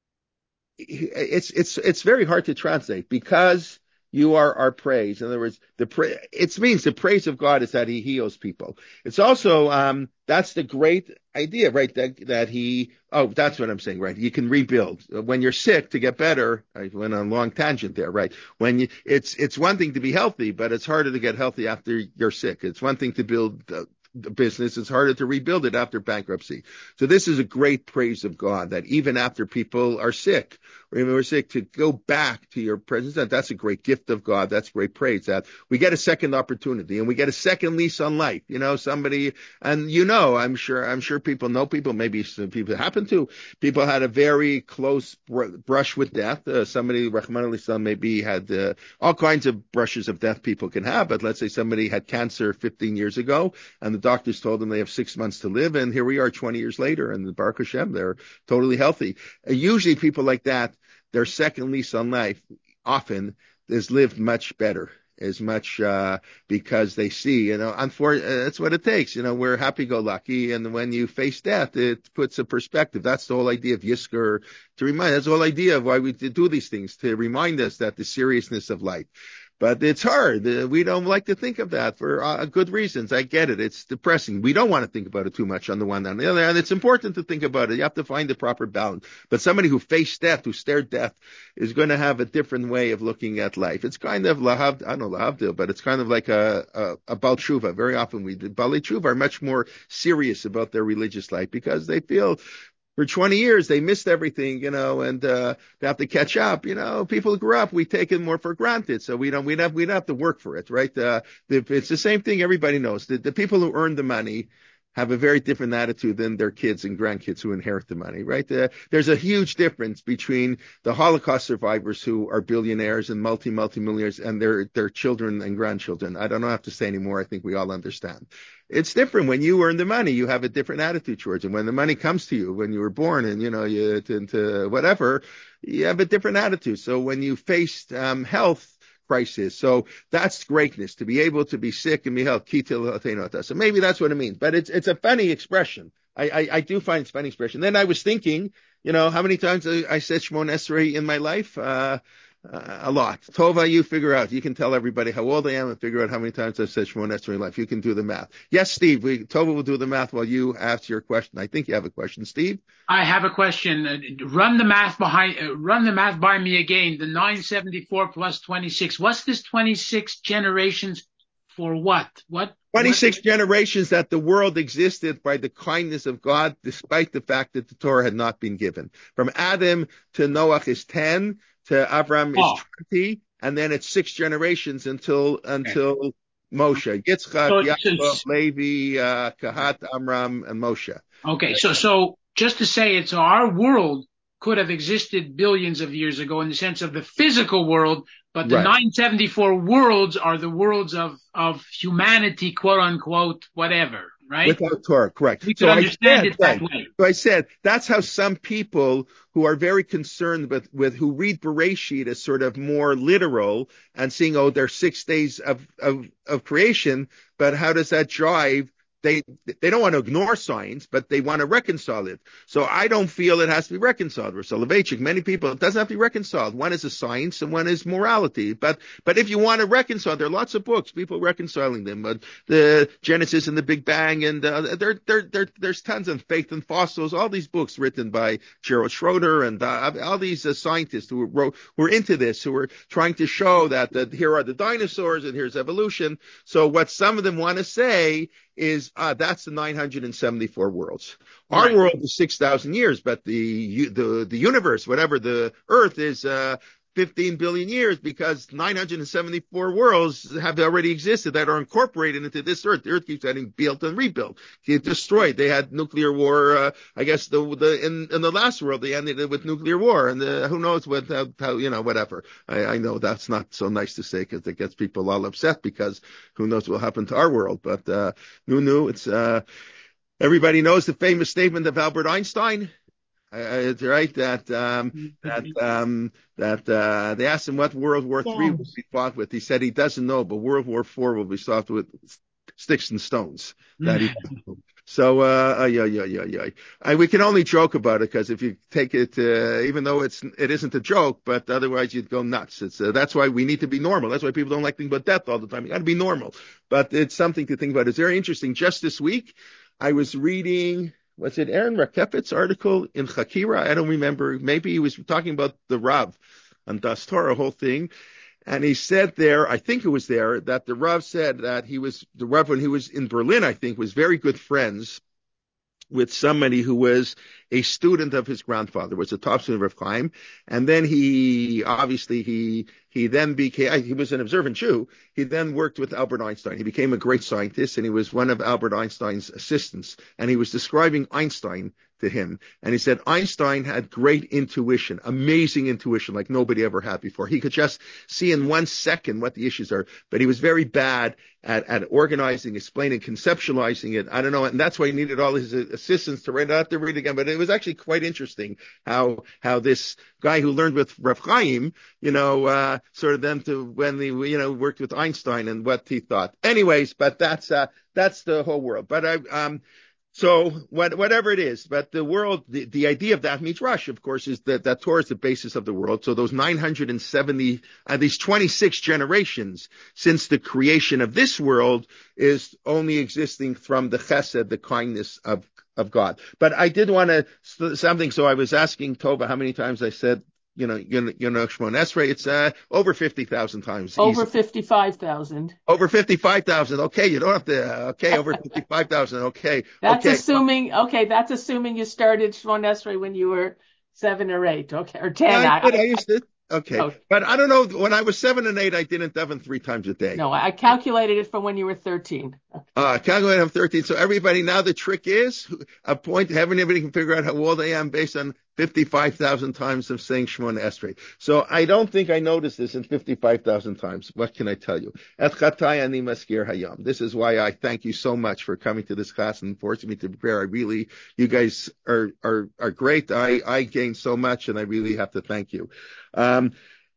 it's, it's, it's very hard to translate because you are our praise. In other words, the pra- it means the praise of God is that he heals people. It's also, um, that's the great idea, right? That, that he, oh, that's what I'm saying, right? You can rebuild. When you're sick to get better, I went on a long tangent there, right? When you, it's, it's one thing to be healthy, but it's harder to get healthy after you're sick. It's one thing to build uh, the business. It's harder to rebuild it after bankruptcy. So this is a great praise of God that even after people are sick, or even we're sick, to go back to your presence, that that's a great gift of God. That's great praise, that we get a second opportunity and we get a second lease on life. You know, somebody, and you know, I'm sure, I'm sure people know people, maybe some people happen to, people had a very close br- brush with death. Uh, somebody, Rahman al-Islam, maybe had uh, all kinds of brushes of death people can have, but let's say somebody had cancer fifteen years ago and the doctors told them they have six months to live, and here we are twenty years later, and the Baruch Hashem, they're totally healthy. Uh, usually people like that, their second lease on life often is lived much better, as much uh because they see, you know, unfortunately, that's what it takes. You know, we're happy-go-lucky, and when you face death, it puts a perspective. That's the whole idea of Yizkor, to remind. That's the whole idea of why we do these things, to remind us that the seriousness of life. But it's hard. We don't like to think of that for uh, good reasons. I get it. It's depressing. We don't want to think about it too much on the one hand. On the other hand, it's important to think about it. You have to find the proper balance. But somebody who faced death, who stared death, is going to have a different way of looking at life. It's kind of lahav, I don't know lahavdil, but it's kind of like a, a, a Baal Tshuva. Very often we, the Baalei Tshuva are much more serious about their religious life because they feel for twenty years, they missed everything, you know, and uh, they have to catch up. You know, people who grew up, we take it more for granted, so we don't, we don't, have, we don't have to work for it, right? Uh, it's the same thing. Everybody knows that the people who earn the money have a very different attitude than their kids and grandkids who inherit the money, right? Uh, there's a huge difference between the Holocaust survivors who are billionaires and multi, multi-millionaires and their, their children and grandchildren. I don't have to say anymore. I think we all understand. It's different. When you earn the money, you have a different attitude towards it. When the money comes to you, when you were born and, you know, you, into whatever, you have a different attitude. So when you faced, um, health crisis. So that's greatness, to be able to be sick and be healthy. So maybe that's what it means, but it's, it's a funny expression. I, I, I do find it's a funny expression. Then I was thinking, you know, how many times I, I said Shmon Esrei in my life? Uh, Uh, a lot. Tova, you figure out. You can tell everybody how old I am and figure out how many times I've said Shemona Esrei in life. You can do the math. Yes, Steve. We, Tova will do the math while you ask your question. I think you have a question, Steve. I have a question. Uh, run the math behind. Uh, run the math by me again. The nine seventy-four plus twenty-six. What's this twenty-six generations for? What? What? twenty-six what? generations that the world existed by the kindness of God, despite the fact that the Torah had not been given. From Adam to Noah is ten. To Avram is oh. twenty, and then it's six generations until until okay. Moshe, Yitzchak, so, Yaakov, so, Levi, uh, Kahat, Amram, and Moshe. Okay, so so just to say it, so our world could have existed billions of years ago in the sense of the physical world, but the right. nine seventy-four worlds are the worlds of of humanity, quote unquote, whatever. Right? Without Torah, correct. We could so understand I said, it that right. way. So I said, that's how some people who are very concerned with, with who read Bereshit as sort of more literal and seeing, oh, there's six days of, of, of creation, but how does that jive? They they don't want to ignore science, but they want to reconcile it. So I don't feel it has to be reconciled. We're Soloveitchik. Many people, it doesn't have to be reconciled. One is a science and one is morality. But but if you want to reconcile, there are lots of books, people reconciling them. Uh, the Genesis and the Big Bang, and uh, there, there, there, there's tons of Faith and Fossils, all these books written by Gerald Schroeder and uh, all these uh, scientists who wrote, who are into this, who are trying to show that, that here are the dinosaurs and here's evolution. So what some of them want to say is uh, that's the nine hundred seventy-four worlds. Our right. world is six thousand years, but the the the universe, whatever the Earth is, uh, fifteen billion years, because nine hundred seventy-four worlds have already existed that are incorporated into this Earth. The Earth keeps getting built and rebuilt, keep destroyed. They had nuclear war. Uh, I guess the the in, in the last world they ended it with nuclear war, and the, who knows what how, how you know whatever. I, I know that's not so nice to say because it gets people all upset because who knows what will happen to our world. But uh, no, no, it's uh, everybody knows the famous statement of Albert Einstein. Uh, it's right that um, that um, that uh, they asked him what World War Three yeah. will be fought with. He said he doesn't know, but World War Four will be fought with sticks and stones. That he so uh, yeah yeah yeah yeah. I, we can only joke about it because if you take it, uh, even though it's it isn't a joke, but otherwise you'd go nuts. It's uh, that's why we need to be normal. That's why people don't like thinking about death all the time. You got to be normal, but it's something to think about. It's very interesting. Just this week, I was reading. Was it Aaron Rakefet's article in Chakira? I don't remember. Maybe he was talking about the Rav and Das Torah, whole thing. And he said there, I think it was there, that the Rav said that he was, the Rav when he was in Berlin, I think, was very good friends with somebody who was a student of his grandfather, was a top student of Rav Chaim. And then he, obviously, he, he then became, he was an observant Jew. He then worked with Albert Einstein. He became a great scientist, and he was one of Albert Einstein's assistants. And he was describing Einstein to him. And he said Einstein had great intuition, amazing intuition like nobody ever had before. He could just see in one second what the issues are, but he was very bad at, at organizing, explaining, conceptualizing it. I don't know. And that's why he needed all his assistants to write it out to read again. But it was actually quite interesting how, how this guy who learned with Rav Chaim, you know, uh, sort of then to when he, you know, worked with Einstein and what he thought. Anyways, but that's, uh, that's the whole world. But I, um, So what, whatever it is, but the world, the, the idea of that midrash, of course, is that, that Torah is the basis of the world. So those nine hundred seventy, uh, these twenty-six generations since the creation of this world is only existing from the chesed, the kindness of, of God. But I did want to, something, so I was asking Tova how many times I said, you know, you know, you know, Shemona Esrei, it's uh, over fifty thousand times. Over fifty-five thousand. Over fifty-five thousand. Okay, you don't have to, uh, okay, over fifty-five thousand. Okay. That's okay. assuming, okay, that's assuming you started Shemona Esrei when you were seven or eight, okay, or ten. Yeah, I, did, I, I used to. Okay. Oh. But I don't know, when I was seven and eight, I didn't daven three times a day. No, I calculated it from when you were thirteen. Okay. Uh, calculated I'm thirteen. So everybody, now the trick is, a point, having everybody can figure out how old I am based on fifty-five thousand times of saying Shemona Esrei. So I don't think I noticed this in fifty-five thousand times. What can I tell you? Et chatai ani maskir hayam. This is why I thank you so much for coming to this class and forcing me to prepare. I really, you guys are, are, are great. I, I gained so much and I really have to thank you. Um,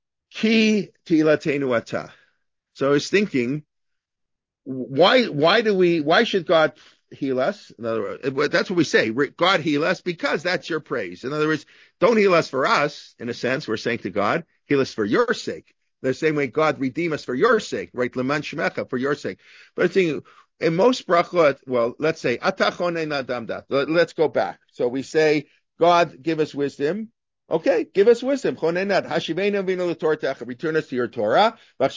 Ki tilatenu ata. So I was thinking, why, why do we, why should God heal us. In other words, that's what we say. God heal us because that's your praise. In other words, don't heal us for us. In a sense, we're saying to God, heal us for your sake. The same way God redeem us for your sake, right? Leman shemecha, for your sake. But I think in most brachot, well, let's say, let's go back. So we say, God, give us wisdom. Okay, give us wisdom. Return us to your Torah.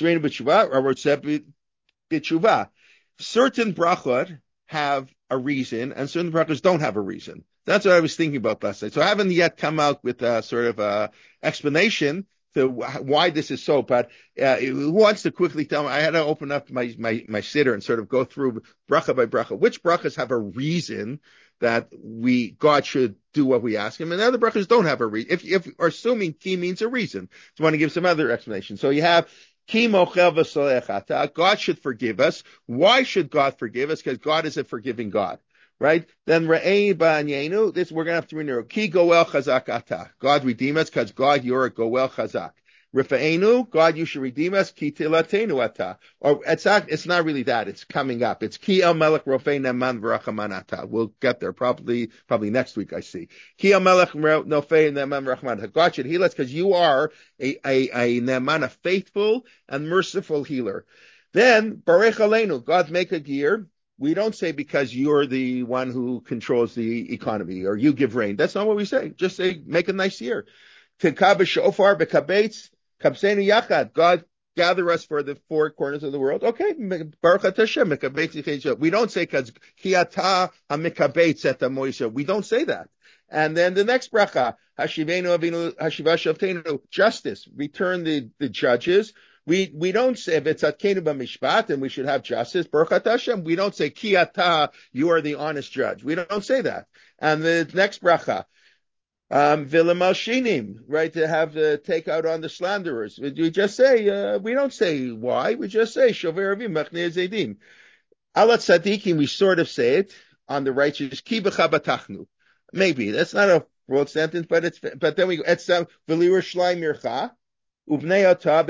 Certain brachot have a reason, and certain brachos don't have a reason. That's what I was thinking about last night. So I haven't yet come out with a sort of a explanation to why this is so, but uh, who wants to quickly tell me? I had to open up my, my, my siddur and sort of go through bracha by bracha. Which brachas have a reason that we, God should do what we ask him, and the other brachas don't have a reason. If, if, or assuming ki means a reason. So I want to give some other explanation. So you have, ki mochel v'solech, God should forgive us. Why should God forgive us? Because God is a forgiving God. Right? Then Re'ei Ba'anyenu, this we're gonna have to renew. Ki goel chazak ata. God redeem us, because God, you're a goel chazak. Rifa'enu, God, you should redeem us. Ki tilatenu ata. Or it's not, it's not really that. It's coming up. It's Ki el melech rofei neman v'rachaman ata. We'll get there probably, probably next week, I see. Ki el melech rofei neman v'rachaman ata. God should heal us because you are a, a, a neman, a faithful and merciful healer. Then, Barech Aleinu, God make a gear. We don't say because you're the one who controls the economy or you give rain. That's not what we say. Just say, make a nice year. Tekab shofar bekabetz kabseinu yachad. God gather us for the four corners of the world. Okay. Baruch Hashem mekabetz. We don't say because kiata hamikabetz et hamoisha. We don't say that. And then the next bracha, hashivenu avinu hashiva shavteinu, justice. Return the, the judges. We we don't say if it's atkenu b'mishpat and we should have justice, Baruch Hashem. We don't say ki ata, you are the honest judge. We don't say that. And the next bracha, um, v'lemalshinim, right, to have the take out on the slanderers. We just say uh, we don't say why. We just say shover avim machne zedim. Alat tzadikim, we sort of say it on the righteous. Ki b'cha batachnu. Maybe that's not a world sentence, but it's but then we it's um, v'lir shleim mircha. We don't say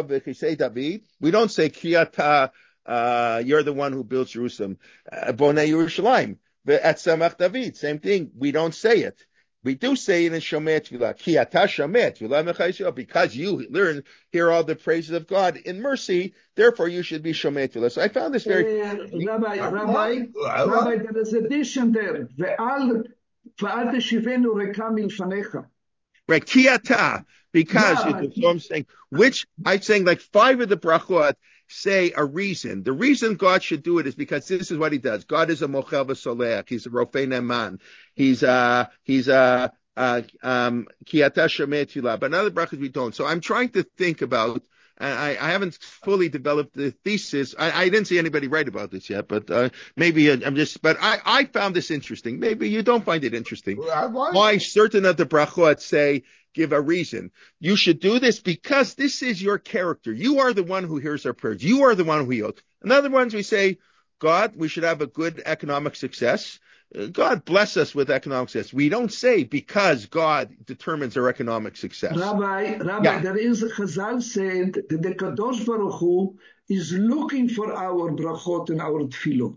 Kriyata, uh, you're the one who built Jerusalem. Bonei Yerushalayim. At Samach David, same thing. We don't say it. We do say it in Shomei Tefillah. Kriyata Shomei Tefillah, because you learn, hear all the praises of God in mercy, therefore you should be Shomei Tefillah. So I found this very... Uh, Rabbi, Rabbi, Rabbi, there is addition there. Ve'al teshivenu reka milfanecha. Right, Kriyata. Because, yeah, so I'm saying, which, I'm saying like five of the brachot say a reason. The reason God should do it is because this is what he does. God is a mochel v'solech. He's a rofei neman. He's a, he's a, uh, um, ki ata shomei tefillah. But in other brachos we don't. So I'm trying to think about, and I, I haven't fully developed the thesis. I, I didn't see anybody write about this yet, but uh, maybe I'm just, but I, I found this interesting. Maybe you don't find it interesting. Why certain of the brachot say, give a reason. You should do this because this is your character. You are the one who hears our prayers. You are the one who heals. In other ones, we say, God, we should have a good economic success. God bless us with economic success. We don't say because God determines our economic success. Rabbi, Rabbi, yeah. There is a Chazal said that the Kadosh Baruch Hu is looking for our brachot and our tefillot.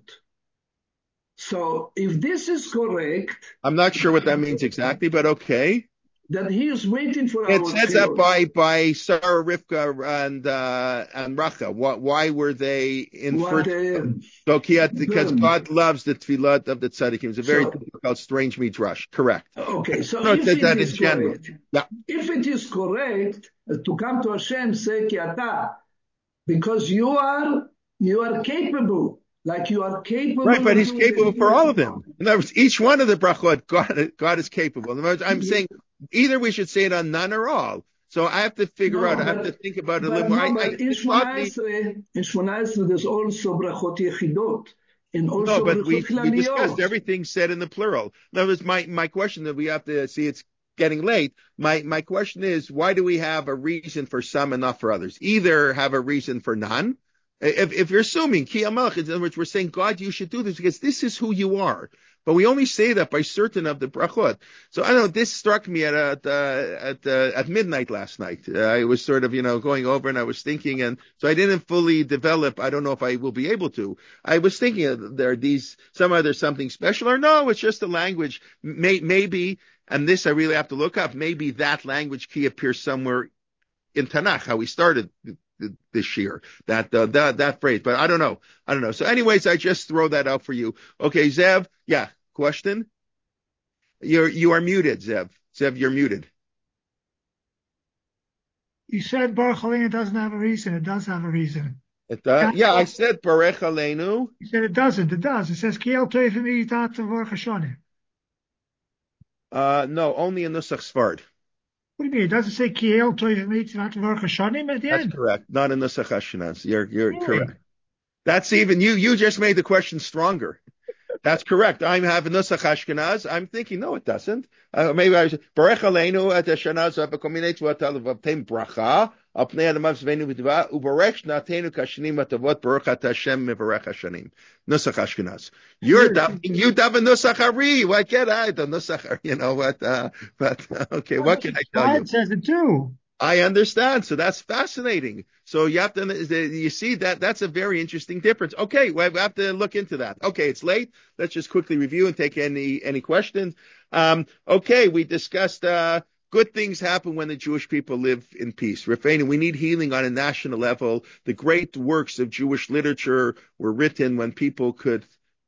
So if this is correct, I'm not sure what that means exactly, but okay. That he is waiting for it our says tefillot. That by by Sarah, Rivka, and uh, and Racha. Why, why were they inferred? So, because God loves the tefillah of the tzaddikim. It's a very so, difficult, strange midrash. Correct. Okay, so no, if it that is correct, yeah. if it is correct uh, to come to Hashem, say ki ata, because you are you are capable. Like you are capable. Right, but he's capable for all of them. In other words, each one of the brachot, God, God is capable. In other words, I'm saying either we should say it on none or all. So I have to figure no, out, but, I have to think about it a little more. No, I, I, in Shmoneh Esrei, there's also brachot yechidot. And also no, but we, we discussed everything said in the plural. In other words, my, my question that we have to see, it's getting late. My, my question is, why do we have a reason for some and not for others? Either have a reason for none, If, if you're assuming Ki Amalch, in other words, we're saying, God, you should do this because this is who you are. But we only say that by certain of the brachot. So I don't know, this struck me at, at, uh, at, uh, at midnight last night. Uh, I was sort of, you know, going over and I was thinking, and so I didn't fully develop. I don't know if I will be able to. I was thinking uh, there are these, somehow there's something special, or no, it's just a language. May, maybe, and this I really have to look up, maybe that language key appears somewhere in Tanakh, how we started this year, that, uh, that, that phrase, but I don't know. I don't know. So anyways, I just throw that out for you. Okay, Zev. Yeah. Question? You're, you are muted, Zev. Zev, you're muted. You said Baruch Aleinu doesn't have a reason. It does have a reason. It does? Yeah, I said Baruch Aleinu. You said it doesn't. It does. It says Kiel Toivim Itat Baruch Hashonim. Uh, no, only in Nusach Sfard. What do you mean? It doesn't say Kiel Toivim Itat Baruch Hashonim at the That's end? That's correct. Not in Nusach Ashkenaz. You're, you're really? correct. That's even, you, you just made the question stronger. That's correct. I'm having Nusach Ashkenaz. I'm thinking, no, it doesn't. Uh, maybe I should, Baruch Aleinu at Hashanaz v'kominei tzvaot v'avtem bracha, al pnei adamav zvenu v'tva, u'barech shnatenu kashanim atavot baruch at Hashem mevarech hashanim. Nusach Ashkenaz. You're davening, you daven Nusach Ari. What can I do? Nusach Ari, you know what, uh, but, uh, okay, what can I tell you? God says it too. I understand. So that's fascinating. So you have to, you see that, that's a very interesting difference. Okay. We have to look into that. Okay. It's late. Let's just quickly review and take any, any questions. Um, okay. We discussed, uh, good things happen when the Jewish people live in peace. Raffaini, we need healing on a national level. The great works of Jewish literature were written when people could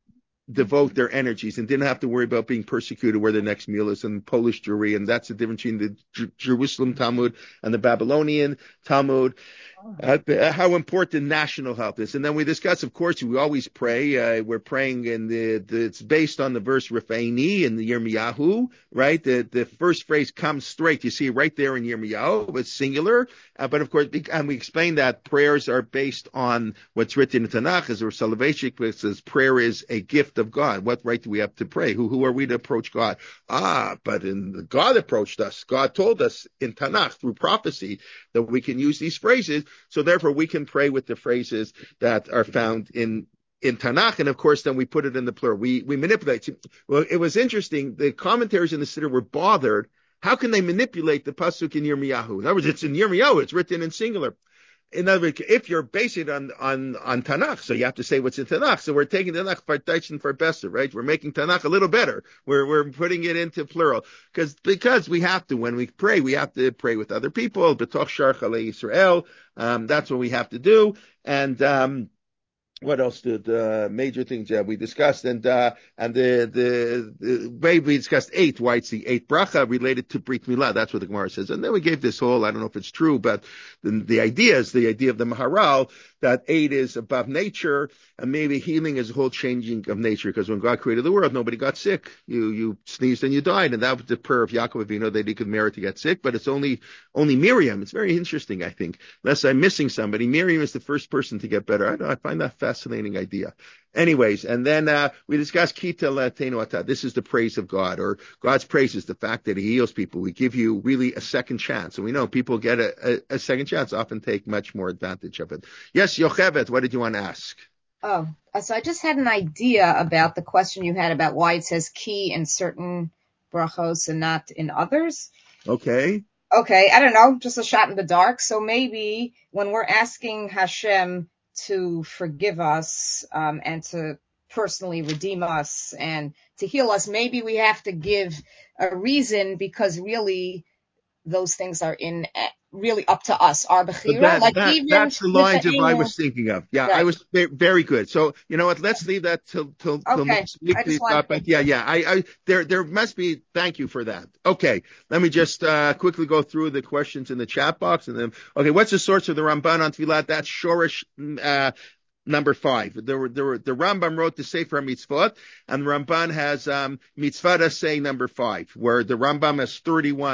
devote their energies and didn't have to worry about being persecuted where their next meal is in Polish Jewry. And that's the difference between the J- Jerusalem Talmud and the Babylonian Talmud. Uh, how important national health is. And then we discuss, of course, we always pray. Uh, we're praying in the, the, it's based on the verse Raffaini in the Yirmiyahu, right? The, the first phrase comes straight. You see it right there in Yirmiyahu. It's singular. Uh, but of course, and we explain that prayers are based on what's written in Tanakh, as Rav Soloveitchik says, prayer is a gift of God. What right do we have to pray? Who, who are we to approach God? Ah, but in God approached us. God told us in Tanakh through prophecy that we can use these phrases. So therefore we can pray with the phrases that are found in, in Tanakh. And of course, then we put it in the plural. We, we manipulate. Well, it was interesting. The commentaries in the Siddur were bothered. How can they manipulate the pasuk in Yirmiyahu? In other words, it's in Yirmiyahu. It's written in singular. In other words, if you're basing it on, on, on Tanakh, so you have to say what's in Tanakh. So we're taking Tanakh for Taichen for Besser, right? We're making Tanakh a little better. We're, we're putting it into plural. Because, because we have to, when we pray, we have to pray with other people. B'toch shar chalei Yisrael. Um, that's what we have to do. And, um, what else did, uh, major things that we discussed? And, uh, and the, the, the way we discussed eight, why it's the eighth bracha related to Brit Milah. That's what the Gemara says. And then we gave this whole, I don't know if it's true, but the, the idea is the idea of the Maharal that eight is above nature and maybe healing is a whole changing of nature. Because when God created the world, nobody got sick. You, you sneezed and you died. And that was the prayer of Yaakov Avinu that he could merit to get sick, but it's only, only Miriam. It's very interesting, I think. Unless I'm missing somebody, Miriam is the first person to get better. I know, I find that fascinating idea. Anyways, and then uh, we discussed Kita Latenu Ata. This is the praise of God, or God's praise is the fact that He heals people. We give you really a second chance, and we know people get a, a, a second chance, often take much more advantage of it. Yes, Yocheved, what did you want to ask? Oh, so I just had an idea about the question you had about why it says ki in certain brachos and not in others. Okay. Okay, I don't know, just a shot in the dark. So maybe when we're asking Hashem to forgive us um, and to personally redeem us and to heal us, maybe we have to give a reason, because really those things are in really up to us, our bechira. That, like that, even that's the lines of the I was thinking of. Yeah, right. I was very good. So you know what? Let's leave that till till, till okay. next week. I just want but yeah, yeah. I, I there there must be. Thank you for that. Okay, let me just uh, quickly go through the questions in the chat box, and then okay, what's the source of the Ramban on Tfilat? That's Shorish. Uh, Number five, there were, there were, the Rambam wrote the Sefer Mitzvot, and the Ramban has, um, Mitzvah say number five, where the Rambam has thirty-one,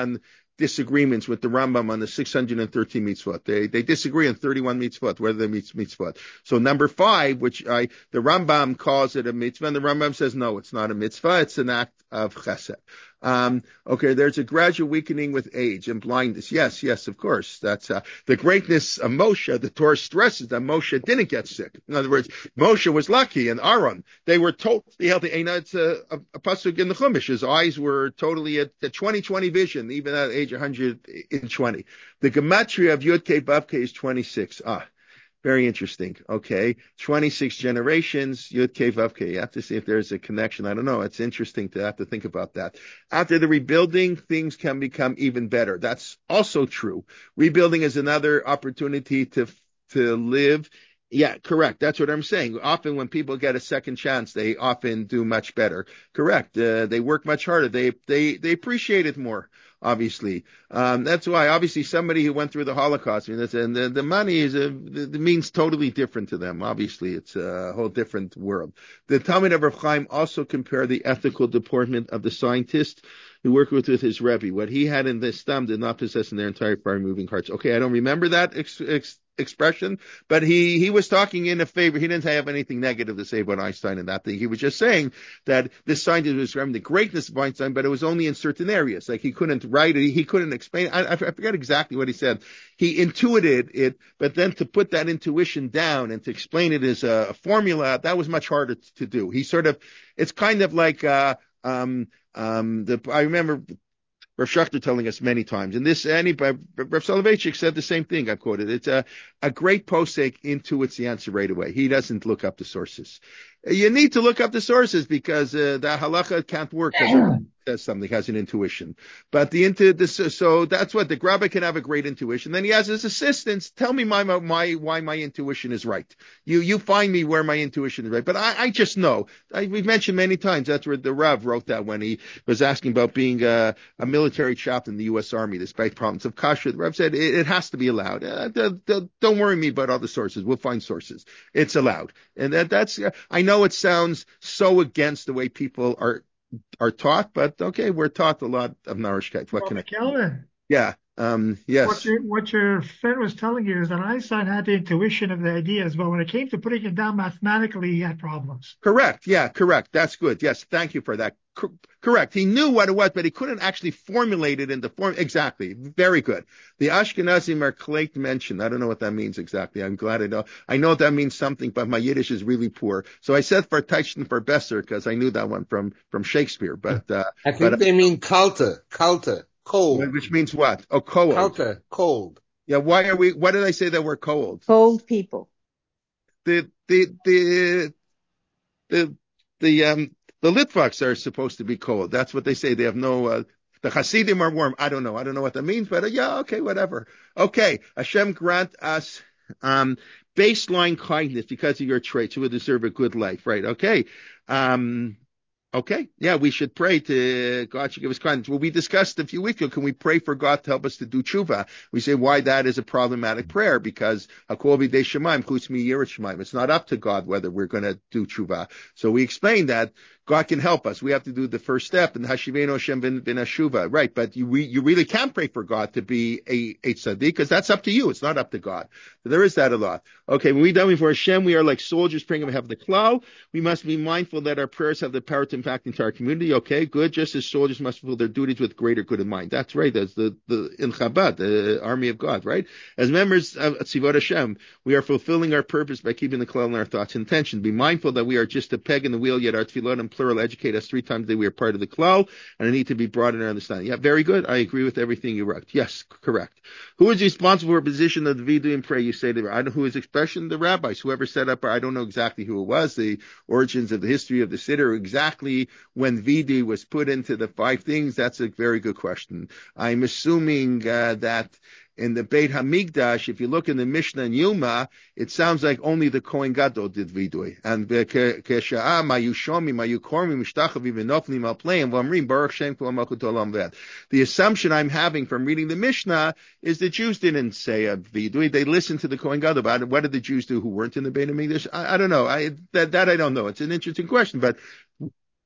disagreements with the Rambam on the six hundred thirteen mitzvot. They they disagree on thirty-one mitzvot, whether they meet mitzvot. So number five, which I the Rambam calls it a mitzvah, and the Rambam says no, it's not a mitzvah, it's an act of chesed. Um, okay, there's a gradual weakening with age and blindness. Yes, yes, of course. That's uh, the greatness of Moshe. The Torah stresses that Moshe didn't get sick. In other words, Moshe was lucky, and Aaron, they were totally healthy. It's a, a, a pasuk in the Chumash. His eyes were totally at the twenty twenty vision, even at age one hundred twenty. The gematria of Yud Kei Vav Kei is twenty-six. Ah. Very interesting. Okay. twenty-six generations, Yud Kei Vav Kei. You have to see if there's a connection. I don't know. It's interesting to have to think about that. After the rebuilding, things can become even better. That's also true. Rebuilding is another opportunity to, to live. Yeah, correct. That's what I'm saying. Often when people get a second chance, they often do much better. Correct. Uh, they work much harder. They, they, they appreciate it more. Obviously, um, that's why. Obviously, somebody who went through the Holocaust, I mean, that's, and the, the money is a, the means totally different to them. Obviously, it's a whole different world. The Talmud of Rav Chaim also compared the ethical deportment of the scientist who worked with, with his Rebbe. What he had in this thumb did not possess in their entire fire-moving hearts. Okay, I don't remember that ex, ex, expression, but he he was talking in a favor. He didn't have anything negative to say about Einstein and that thing. He was just saying that this scientist was describing the greatness of Einstein, but it was only in certain areas. Like he couldn't write it, he couldn't explain it. I, I forget exactly what he said. He intuited it, but then to put that intuition down and to explain it as a, a formula, that was much harder to do. He sort of, it's kind of like, uh, um, um, the, I remember Rav Schachter telling us many times, and this, any, Rav Soloveitchik said the same thing, I've quoted. It's a, a great posek intuits the answer right away. He doesn't look up the sources. You need to look up the sources because uh, the halacha can't work because it says something, has an intuition. But the into this, so that's what the Grabba can have a great intuition. Then he has his assistants tell me my my why my intuition is right. You you find me where my intuition is right. But I, I just know. I, we've mentioned many times that's where the Rav wrote that when he was asking about being a, a military chaplain in the U S Army despite problems of kashrut. The Rav said it, it has to be allowed. Uh, the, the, don't worry me about other sources. We'll find sources. It's allowed, and that that's uh, I know. I know it sounds so against the way people are are taught, but okay, we're taught a lot of Narishkeit. What well, can I? Kelvin, yeah, um, yes. What your, what your friend was telling you is that Einstein had the intuition of the ideas, but when it came to putting it down mathematically, he had problems. Correct. Yeah, correct. That's good. Yes, thank you for that. Co- correct. He knew what it was, but he couldn't actually formulate it into form. Exactly. Very good. The Ashkenazim are kleit mentioned. I don't know what that means exactly. I'm glad I know. I know that means something, but my Yiddish is really poor. So I said for Teichen for Besser because I knew that one from, from Shakespeare. But uh, I think but, they mean kalte, kalte, cold. Which means what? Oh, cold. Kalte, cold. Yeah. Why are we? Why did I say that we're cold? Cold people. The the the the the um. The Litvaks are supposed to be cold. That's what they say. They have no, uh, the Hasidim are warm. I don't know. I don't know what that means, but uh, yeah, okay, whatever. Okay. Hashem grant us, um, baseline kindness because of your traits. You will deserve a good life, right? Okay. Um, Okay. Yeah, we should pray to God should give us kindness. Well, we discussed a few weeks ago, can we pray for God to help us to do tshuva? We say why that is a problematic prayer because hakol b'yedei Shemaim chutz miyirat Shemaim. It's not up to God whether we're going to do tshuva. So we explained that God can help us. We have to do the first step and Hashivenu Hashem ben Hashuva. Right. But you re, you really can't pray for God to be a, a tzaddik because that's up to you. It's not up to God. So there is that a lot. Okay. When we daven before Hashem, we are like soldiers praying we have the klal. We must be mindful that our prayers have the power to impact the entire community. Okay. Good. Just as soldiers must fulfill their duties with greater good in mind. That's right. That's the, the, in Chabad, the army of God, right? As members of Tzivot Hashem, we are fulfilling our purpose by keeping the klal in our thoughts and intention. Be mindful that we are just a peg in the wheel, yet our tefillot and plural educate us three times a day. We are part of the klal, and I need to be broad in our understanding. Yeah, very good. I agree with everything you wrote. Yes, correct. Who is responsible for a position of the vidu and prayer? You say to I don't know who is expression the rabbis. Whoever set up, I don't know exactly who it was. The origins of the history of the siddur, exactly when vidu was put into the five things. That's a very good question. I'm assuming uh, that. In the Beit Hamikdash, if you look in the Mishnah and Yuma, it sounds like only the Kohen Gadol did vidui. And Kesha'a, Mayu Shomi, Mayu Kormi, Mishtachavi, Venofni, Malpleim, Vamrim, Baruch Shem, Kol Malchut Olam Ved. The assumption I'm having from reading the Mishnah is the Jews didn't say a vidui. They listened to the Kohen Gadol about it. What did the Jews do who weren't in the Beit Hamikdash? I, I don't know. I, that, that I don't know. It's an interesting question, but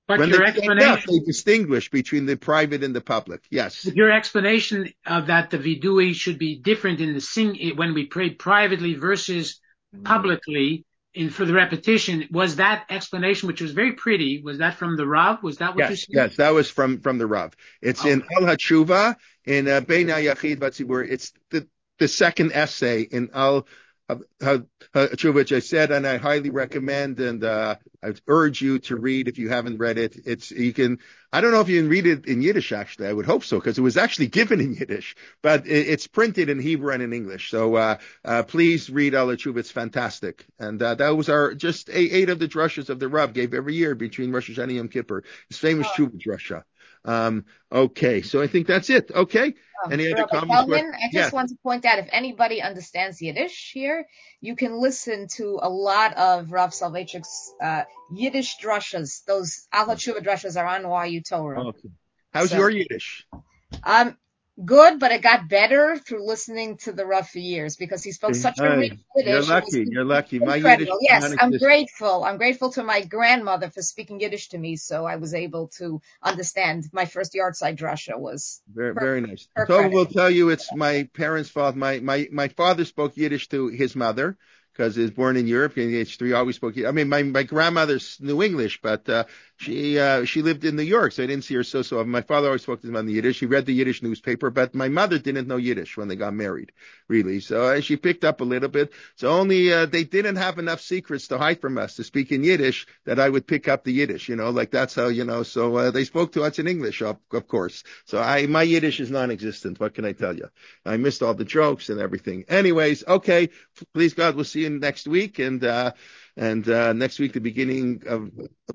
But when your they stand up, explanation, they distinguish between the private and the public. Yes. your explanation of that the vidui should be different in the sing when we pray privately versus publicly in for the repetition, was that explanation, which was very pretty, was that from the Rav? Was that what you Yes, said? yes, that was from from the Rav. It's Okay. in Al HaTshuva in uh, Bein HaYachid Vatzibur. It's the the second essay in Al HaTshuva, which I said, and I highly recommend, and uh, I urge you to read if you haven't read it. It's you can. I don't know if you can read it in Yiddish. Actually, I would hope so because it was actually given in Yiddish, but it, it's printed in Hebrew and in English. So uh, uh, please read Al HaTshuva. It's fantastic. And uh, that was our just eight, eight of the drushas of the Rav gave every year between Rosh Hashanah and Yom Kippur. His famous Oh. Tshuva drusha. Um, okay, so I think that's it. Okay. Um, Any other Rabbi comments? Feldman, I just Yes. want to point out, if anybody understands Yiddish here, you can listen to a lot of Rav Soloveitchik's uh, Yiddish drushas. Those Al HaTshuva drushas are on Y U Torah. Okay. How's So- your Yiddish? Um, good, but it got better through listening to the Rav for years because he spoke such a Hey, rich Yiddish. you're It was lucky. You're lucky. My incredible. Yiddish is Yes, I'm non-existent. grateful. I'm grateful to my grandmother for speaking Yiddish to me, so I was able to understand. My first yahrzeit drasha was Very, her- very nice. her Tova credit. will tell you it's my parents' fault. My my my father spoke Yiddish to his mother because he was born in Europe. And age three, always spoke Yiddish. I mean, my my grandmother knew English, but uh, she uh, she lived in New York, so I didn't see her so so often. My father always spoke to him on the Yiddish. He read the Yiddish newspaper, but my mother didn't know Yiddish when they got married, really. So uh, she picked up a little bit. So only uh, they didn't have enough secrets to hide from us to speak in Yiddish that I would pick up the Yiddish. You know, like that's how you know. So uh, they spoke to us in English, of, of course. So I my Yiddish is non-existent. What can I tell you? I missed all the jokes and everything. Anyways, okay. Please God, we'll see you next week, and uh, and uh, next week the beginning of.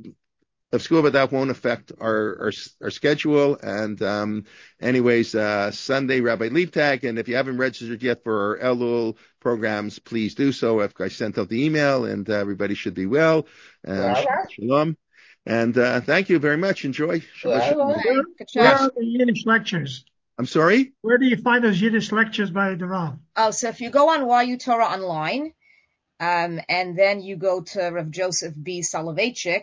of school, but that won't affect our our, our schedule. And um, anyways, uh, Sunday, Rabbi Liebtag, and if you haven't registered yet for our Elul programs, please do so. I sent out the email, and uh, everybody should be well. Uh, shalom. And uh, thank you very much. Enjoy. Shabbat shalom. Bye. Good Where job. are the Yiddish lectures? I'm sorry? Where do you find those Yiddish lectures by the Rav? Oh, so if you go on Y U Torah online, um, and then you go to Rav Joseph B. Soloveitchik,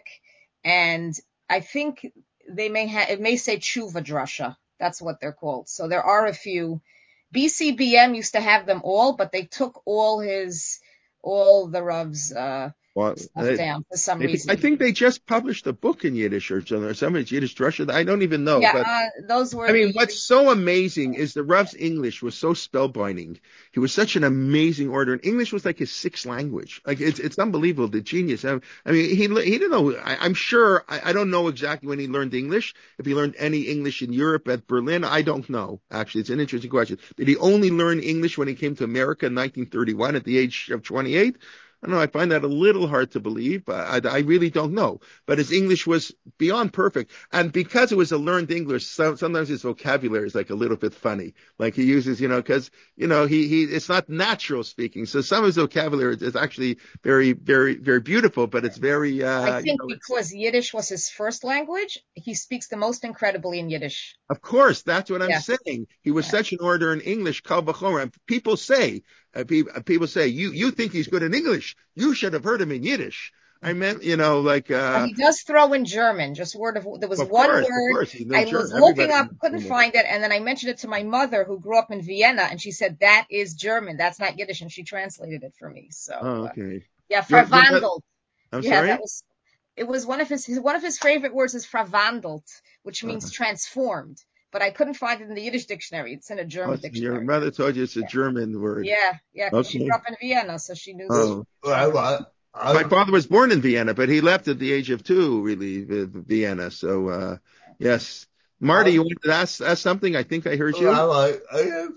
and I think they may have, it may say Tshuva Drasha. That's what they're called. So there are a few. B C B M used to have them all, but they took all his, all the Rav's uh, Well, stuff I, down for some I think, reason. I think they just published a book in Yiddish or something, or some Yiddish Drusha. I don't even know. yeah, but uh, those were. I mean, the, what's so amazing is the Rav's English was so spellbinding. He was such an amazing orator, and English was like his sixth language. Like it's it's unbelievable, the genius. I, I mean, he he didn't know. I, I'm sure. I, I don't know exactly when he learned English. If he learned any English in Europe at Berlin, I don't know. Actually, it's an interesting question. Did he only learn English when he came to America in nineteen thirty-one at the age of twenty-eight? I don't know. I find that a little hard to believe, but I, I really don't know. But his English was beyond perfect. And because it was a learned English, so, sometimes his vocabulary is like a little bit funny. Like he uses, you know, because, you know, he, he, it's not natural speaking. So some of his vocabulary is actually very, very, very beautiful, but it's very, uh, I think you know, because Yiddish was his first language, he speaks the most incredibly in Yiddish. of course, that's what I'm Yeah. saying. He was Yeah. such an orator in English, Kal V'chomer. And people say, uh, people, uh, people say, you, you think he's good in English. You should have heard him in Yiddish. I meant, you know, like, But uh, he does throw in German, just word of, there was of one course, of word course. He knows I German. was looking Everybody up, knows couldn't German. find it, and then I mentioned it to my mother who grew up in Vienna, and she said, that is German, that's not Yiddish, and she translated it for me. So, Oh, uh, okay. yeah, Your- your- verwandelt. I'm Yeah, sorry? that was, it was one of his, his, one of his favorite words is verwandelt, which means Uh-huh. transformed, but I couldn't find it in the Yiddish dictionary. It's in a Oh, German so your dictionary. mother told you it's a Yeah. German word. Yeah, yeah, because she Okay. grew up in Vienna, so she knew. Oh. I, I, My father was born in Vienna, but he left at the age of two, really, uh, Vienna. So, uh, yes. Marty, you wanted to ask, ask something? I think I heard you. I, I have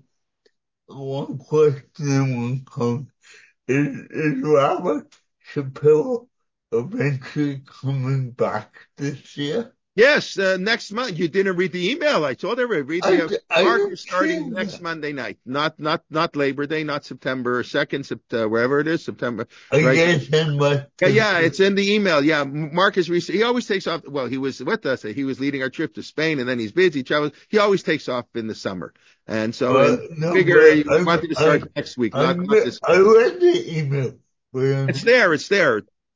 one question and one comment. Is, is Robert Shapiro eventually coming back this year? Yes, uh, next month. You didn't read the email. I told everybody. Read the I, I Mark didn't is starting see next that. Monday night. Not not not Labor Day, not September second, September, wherever it is, September. I Right? guess in my Yeah, yeah, it's in the email. Yeah, Mark is recent. He always takes off. Well, he was with us. He was leading our trip to Spain, and then he's busy. He travels. He always takes off in the summer, and so Uh, and no, figure but you I- wanted to start I- next week, I, not, not re- this. I read the email. But, um, It's there. It's there.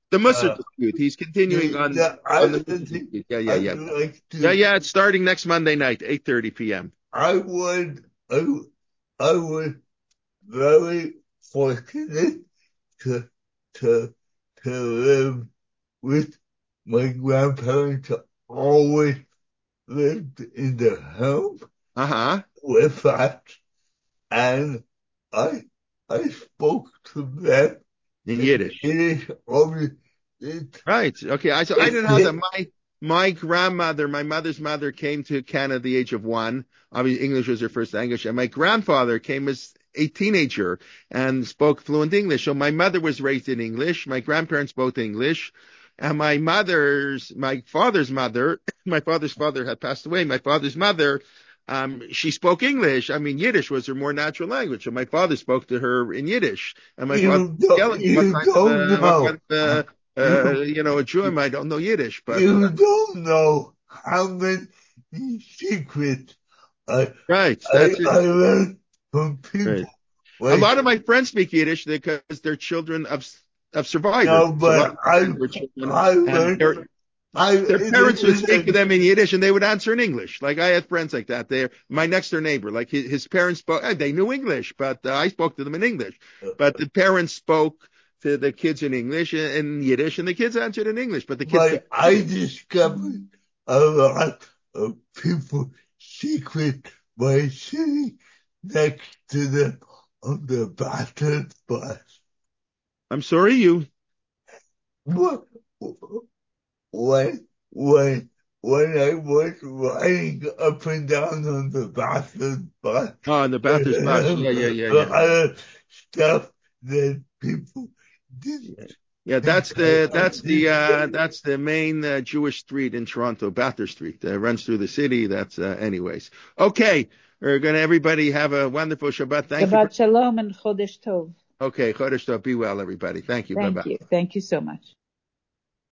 The Musar Uh, dispute. He's continuing the, on, the on the other Musar thing dispute. Yeah, yeah, I'd yeah. like to, Yeah, yeah, it's starting next Monday night, eight thirty p.m. I would, I, I was very fortunate to, to, to live with my grandparents who always lived in the home Uh-huh. with us, and I, I spoke to them In in Yiddish. Yiddish over it. Right. Okay. I so I didn't have that. My my grandmother, my mother's mother, came to Canada at the age of one. Obviously, English was her first language, and my grandfather came as a teenager and spoke fluent English. So my mother was raised in English. My grandparents spoke English, and my mother's, my father's mother, my father's father had passed away. My father's mother, um, she spoke English. I mean, Yiddish was her more natural language. So my father spoke to her in Yiddish, and my father You don't, yelling, what you kind of, don't uh, what know. kind of, uh, uh, You, you know, a Jew, I don't know Yiddish, but you uh, don't know how many secrets I, right, I, that's it. I learned from people. Right. Like, A lot of my friends speak Yiddish because they're children of of survivors. no, So a lot but of I, them were children, I and learned, their I, their parents would speak to listen, them in Yiddish, and they would answer in English. Like I had friends like that. They, my next door neighbor, like his, his parents spoke, eh, they knew English, but uh, I spoke to them in English. But the parents spoke to the kids in English in Yiddish, and the kids answered in English. But the kids, but I discovered a lot of people's secret by sitting next to them on the battered bus. I'm sorry, you. What, when, when, when I was riding up and down on the battered bus, Oh, and the Bathurst bus. Yeah, yeah, yeah, a yeah. lot of stuff that people didn't. Yeah, yeah, that's the that's the uh, that's the main uh, Jewish street in Toronto, Bathurst Street. Uh, runs through the city. That's uh, anyways. Okay, we're gonna everybody have a wonderful Shabbat. Thank you. Shabbat For, Shalom and Chodesh Tov. okay, Chodesh Tov. Be well, everybody. Thank you. Bye Thank bye. you. Thank you so much.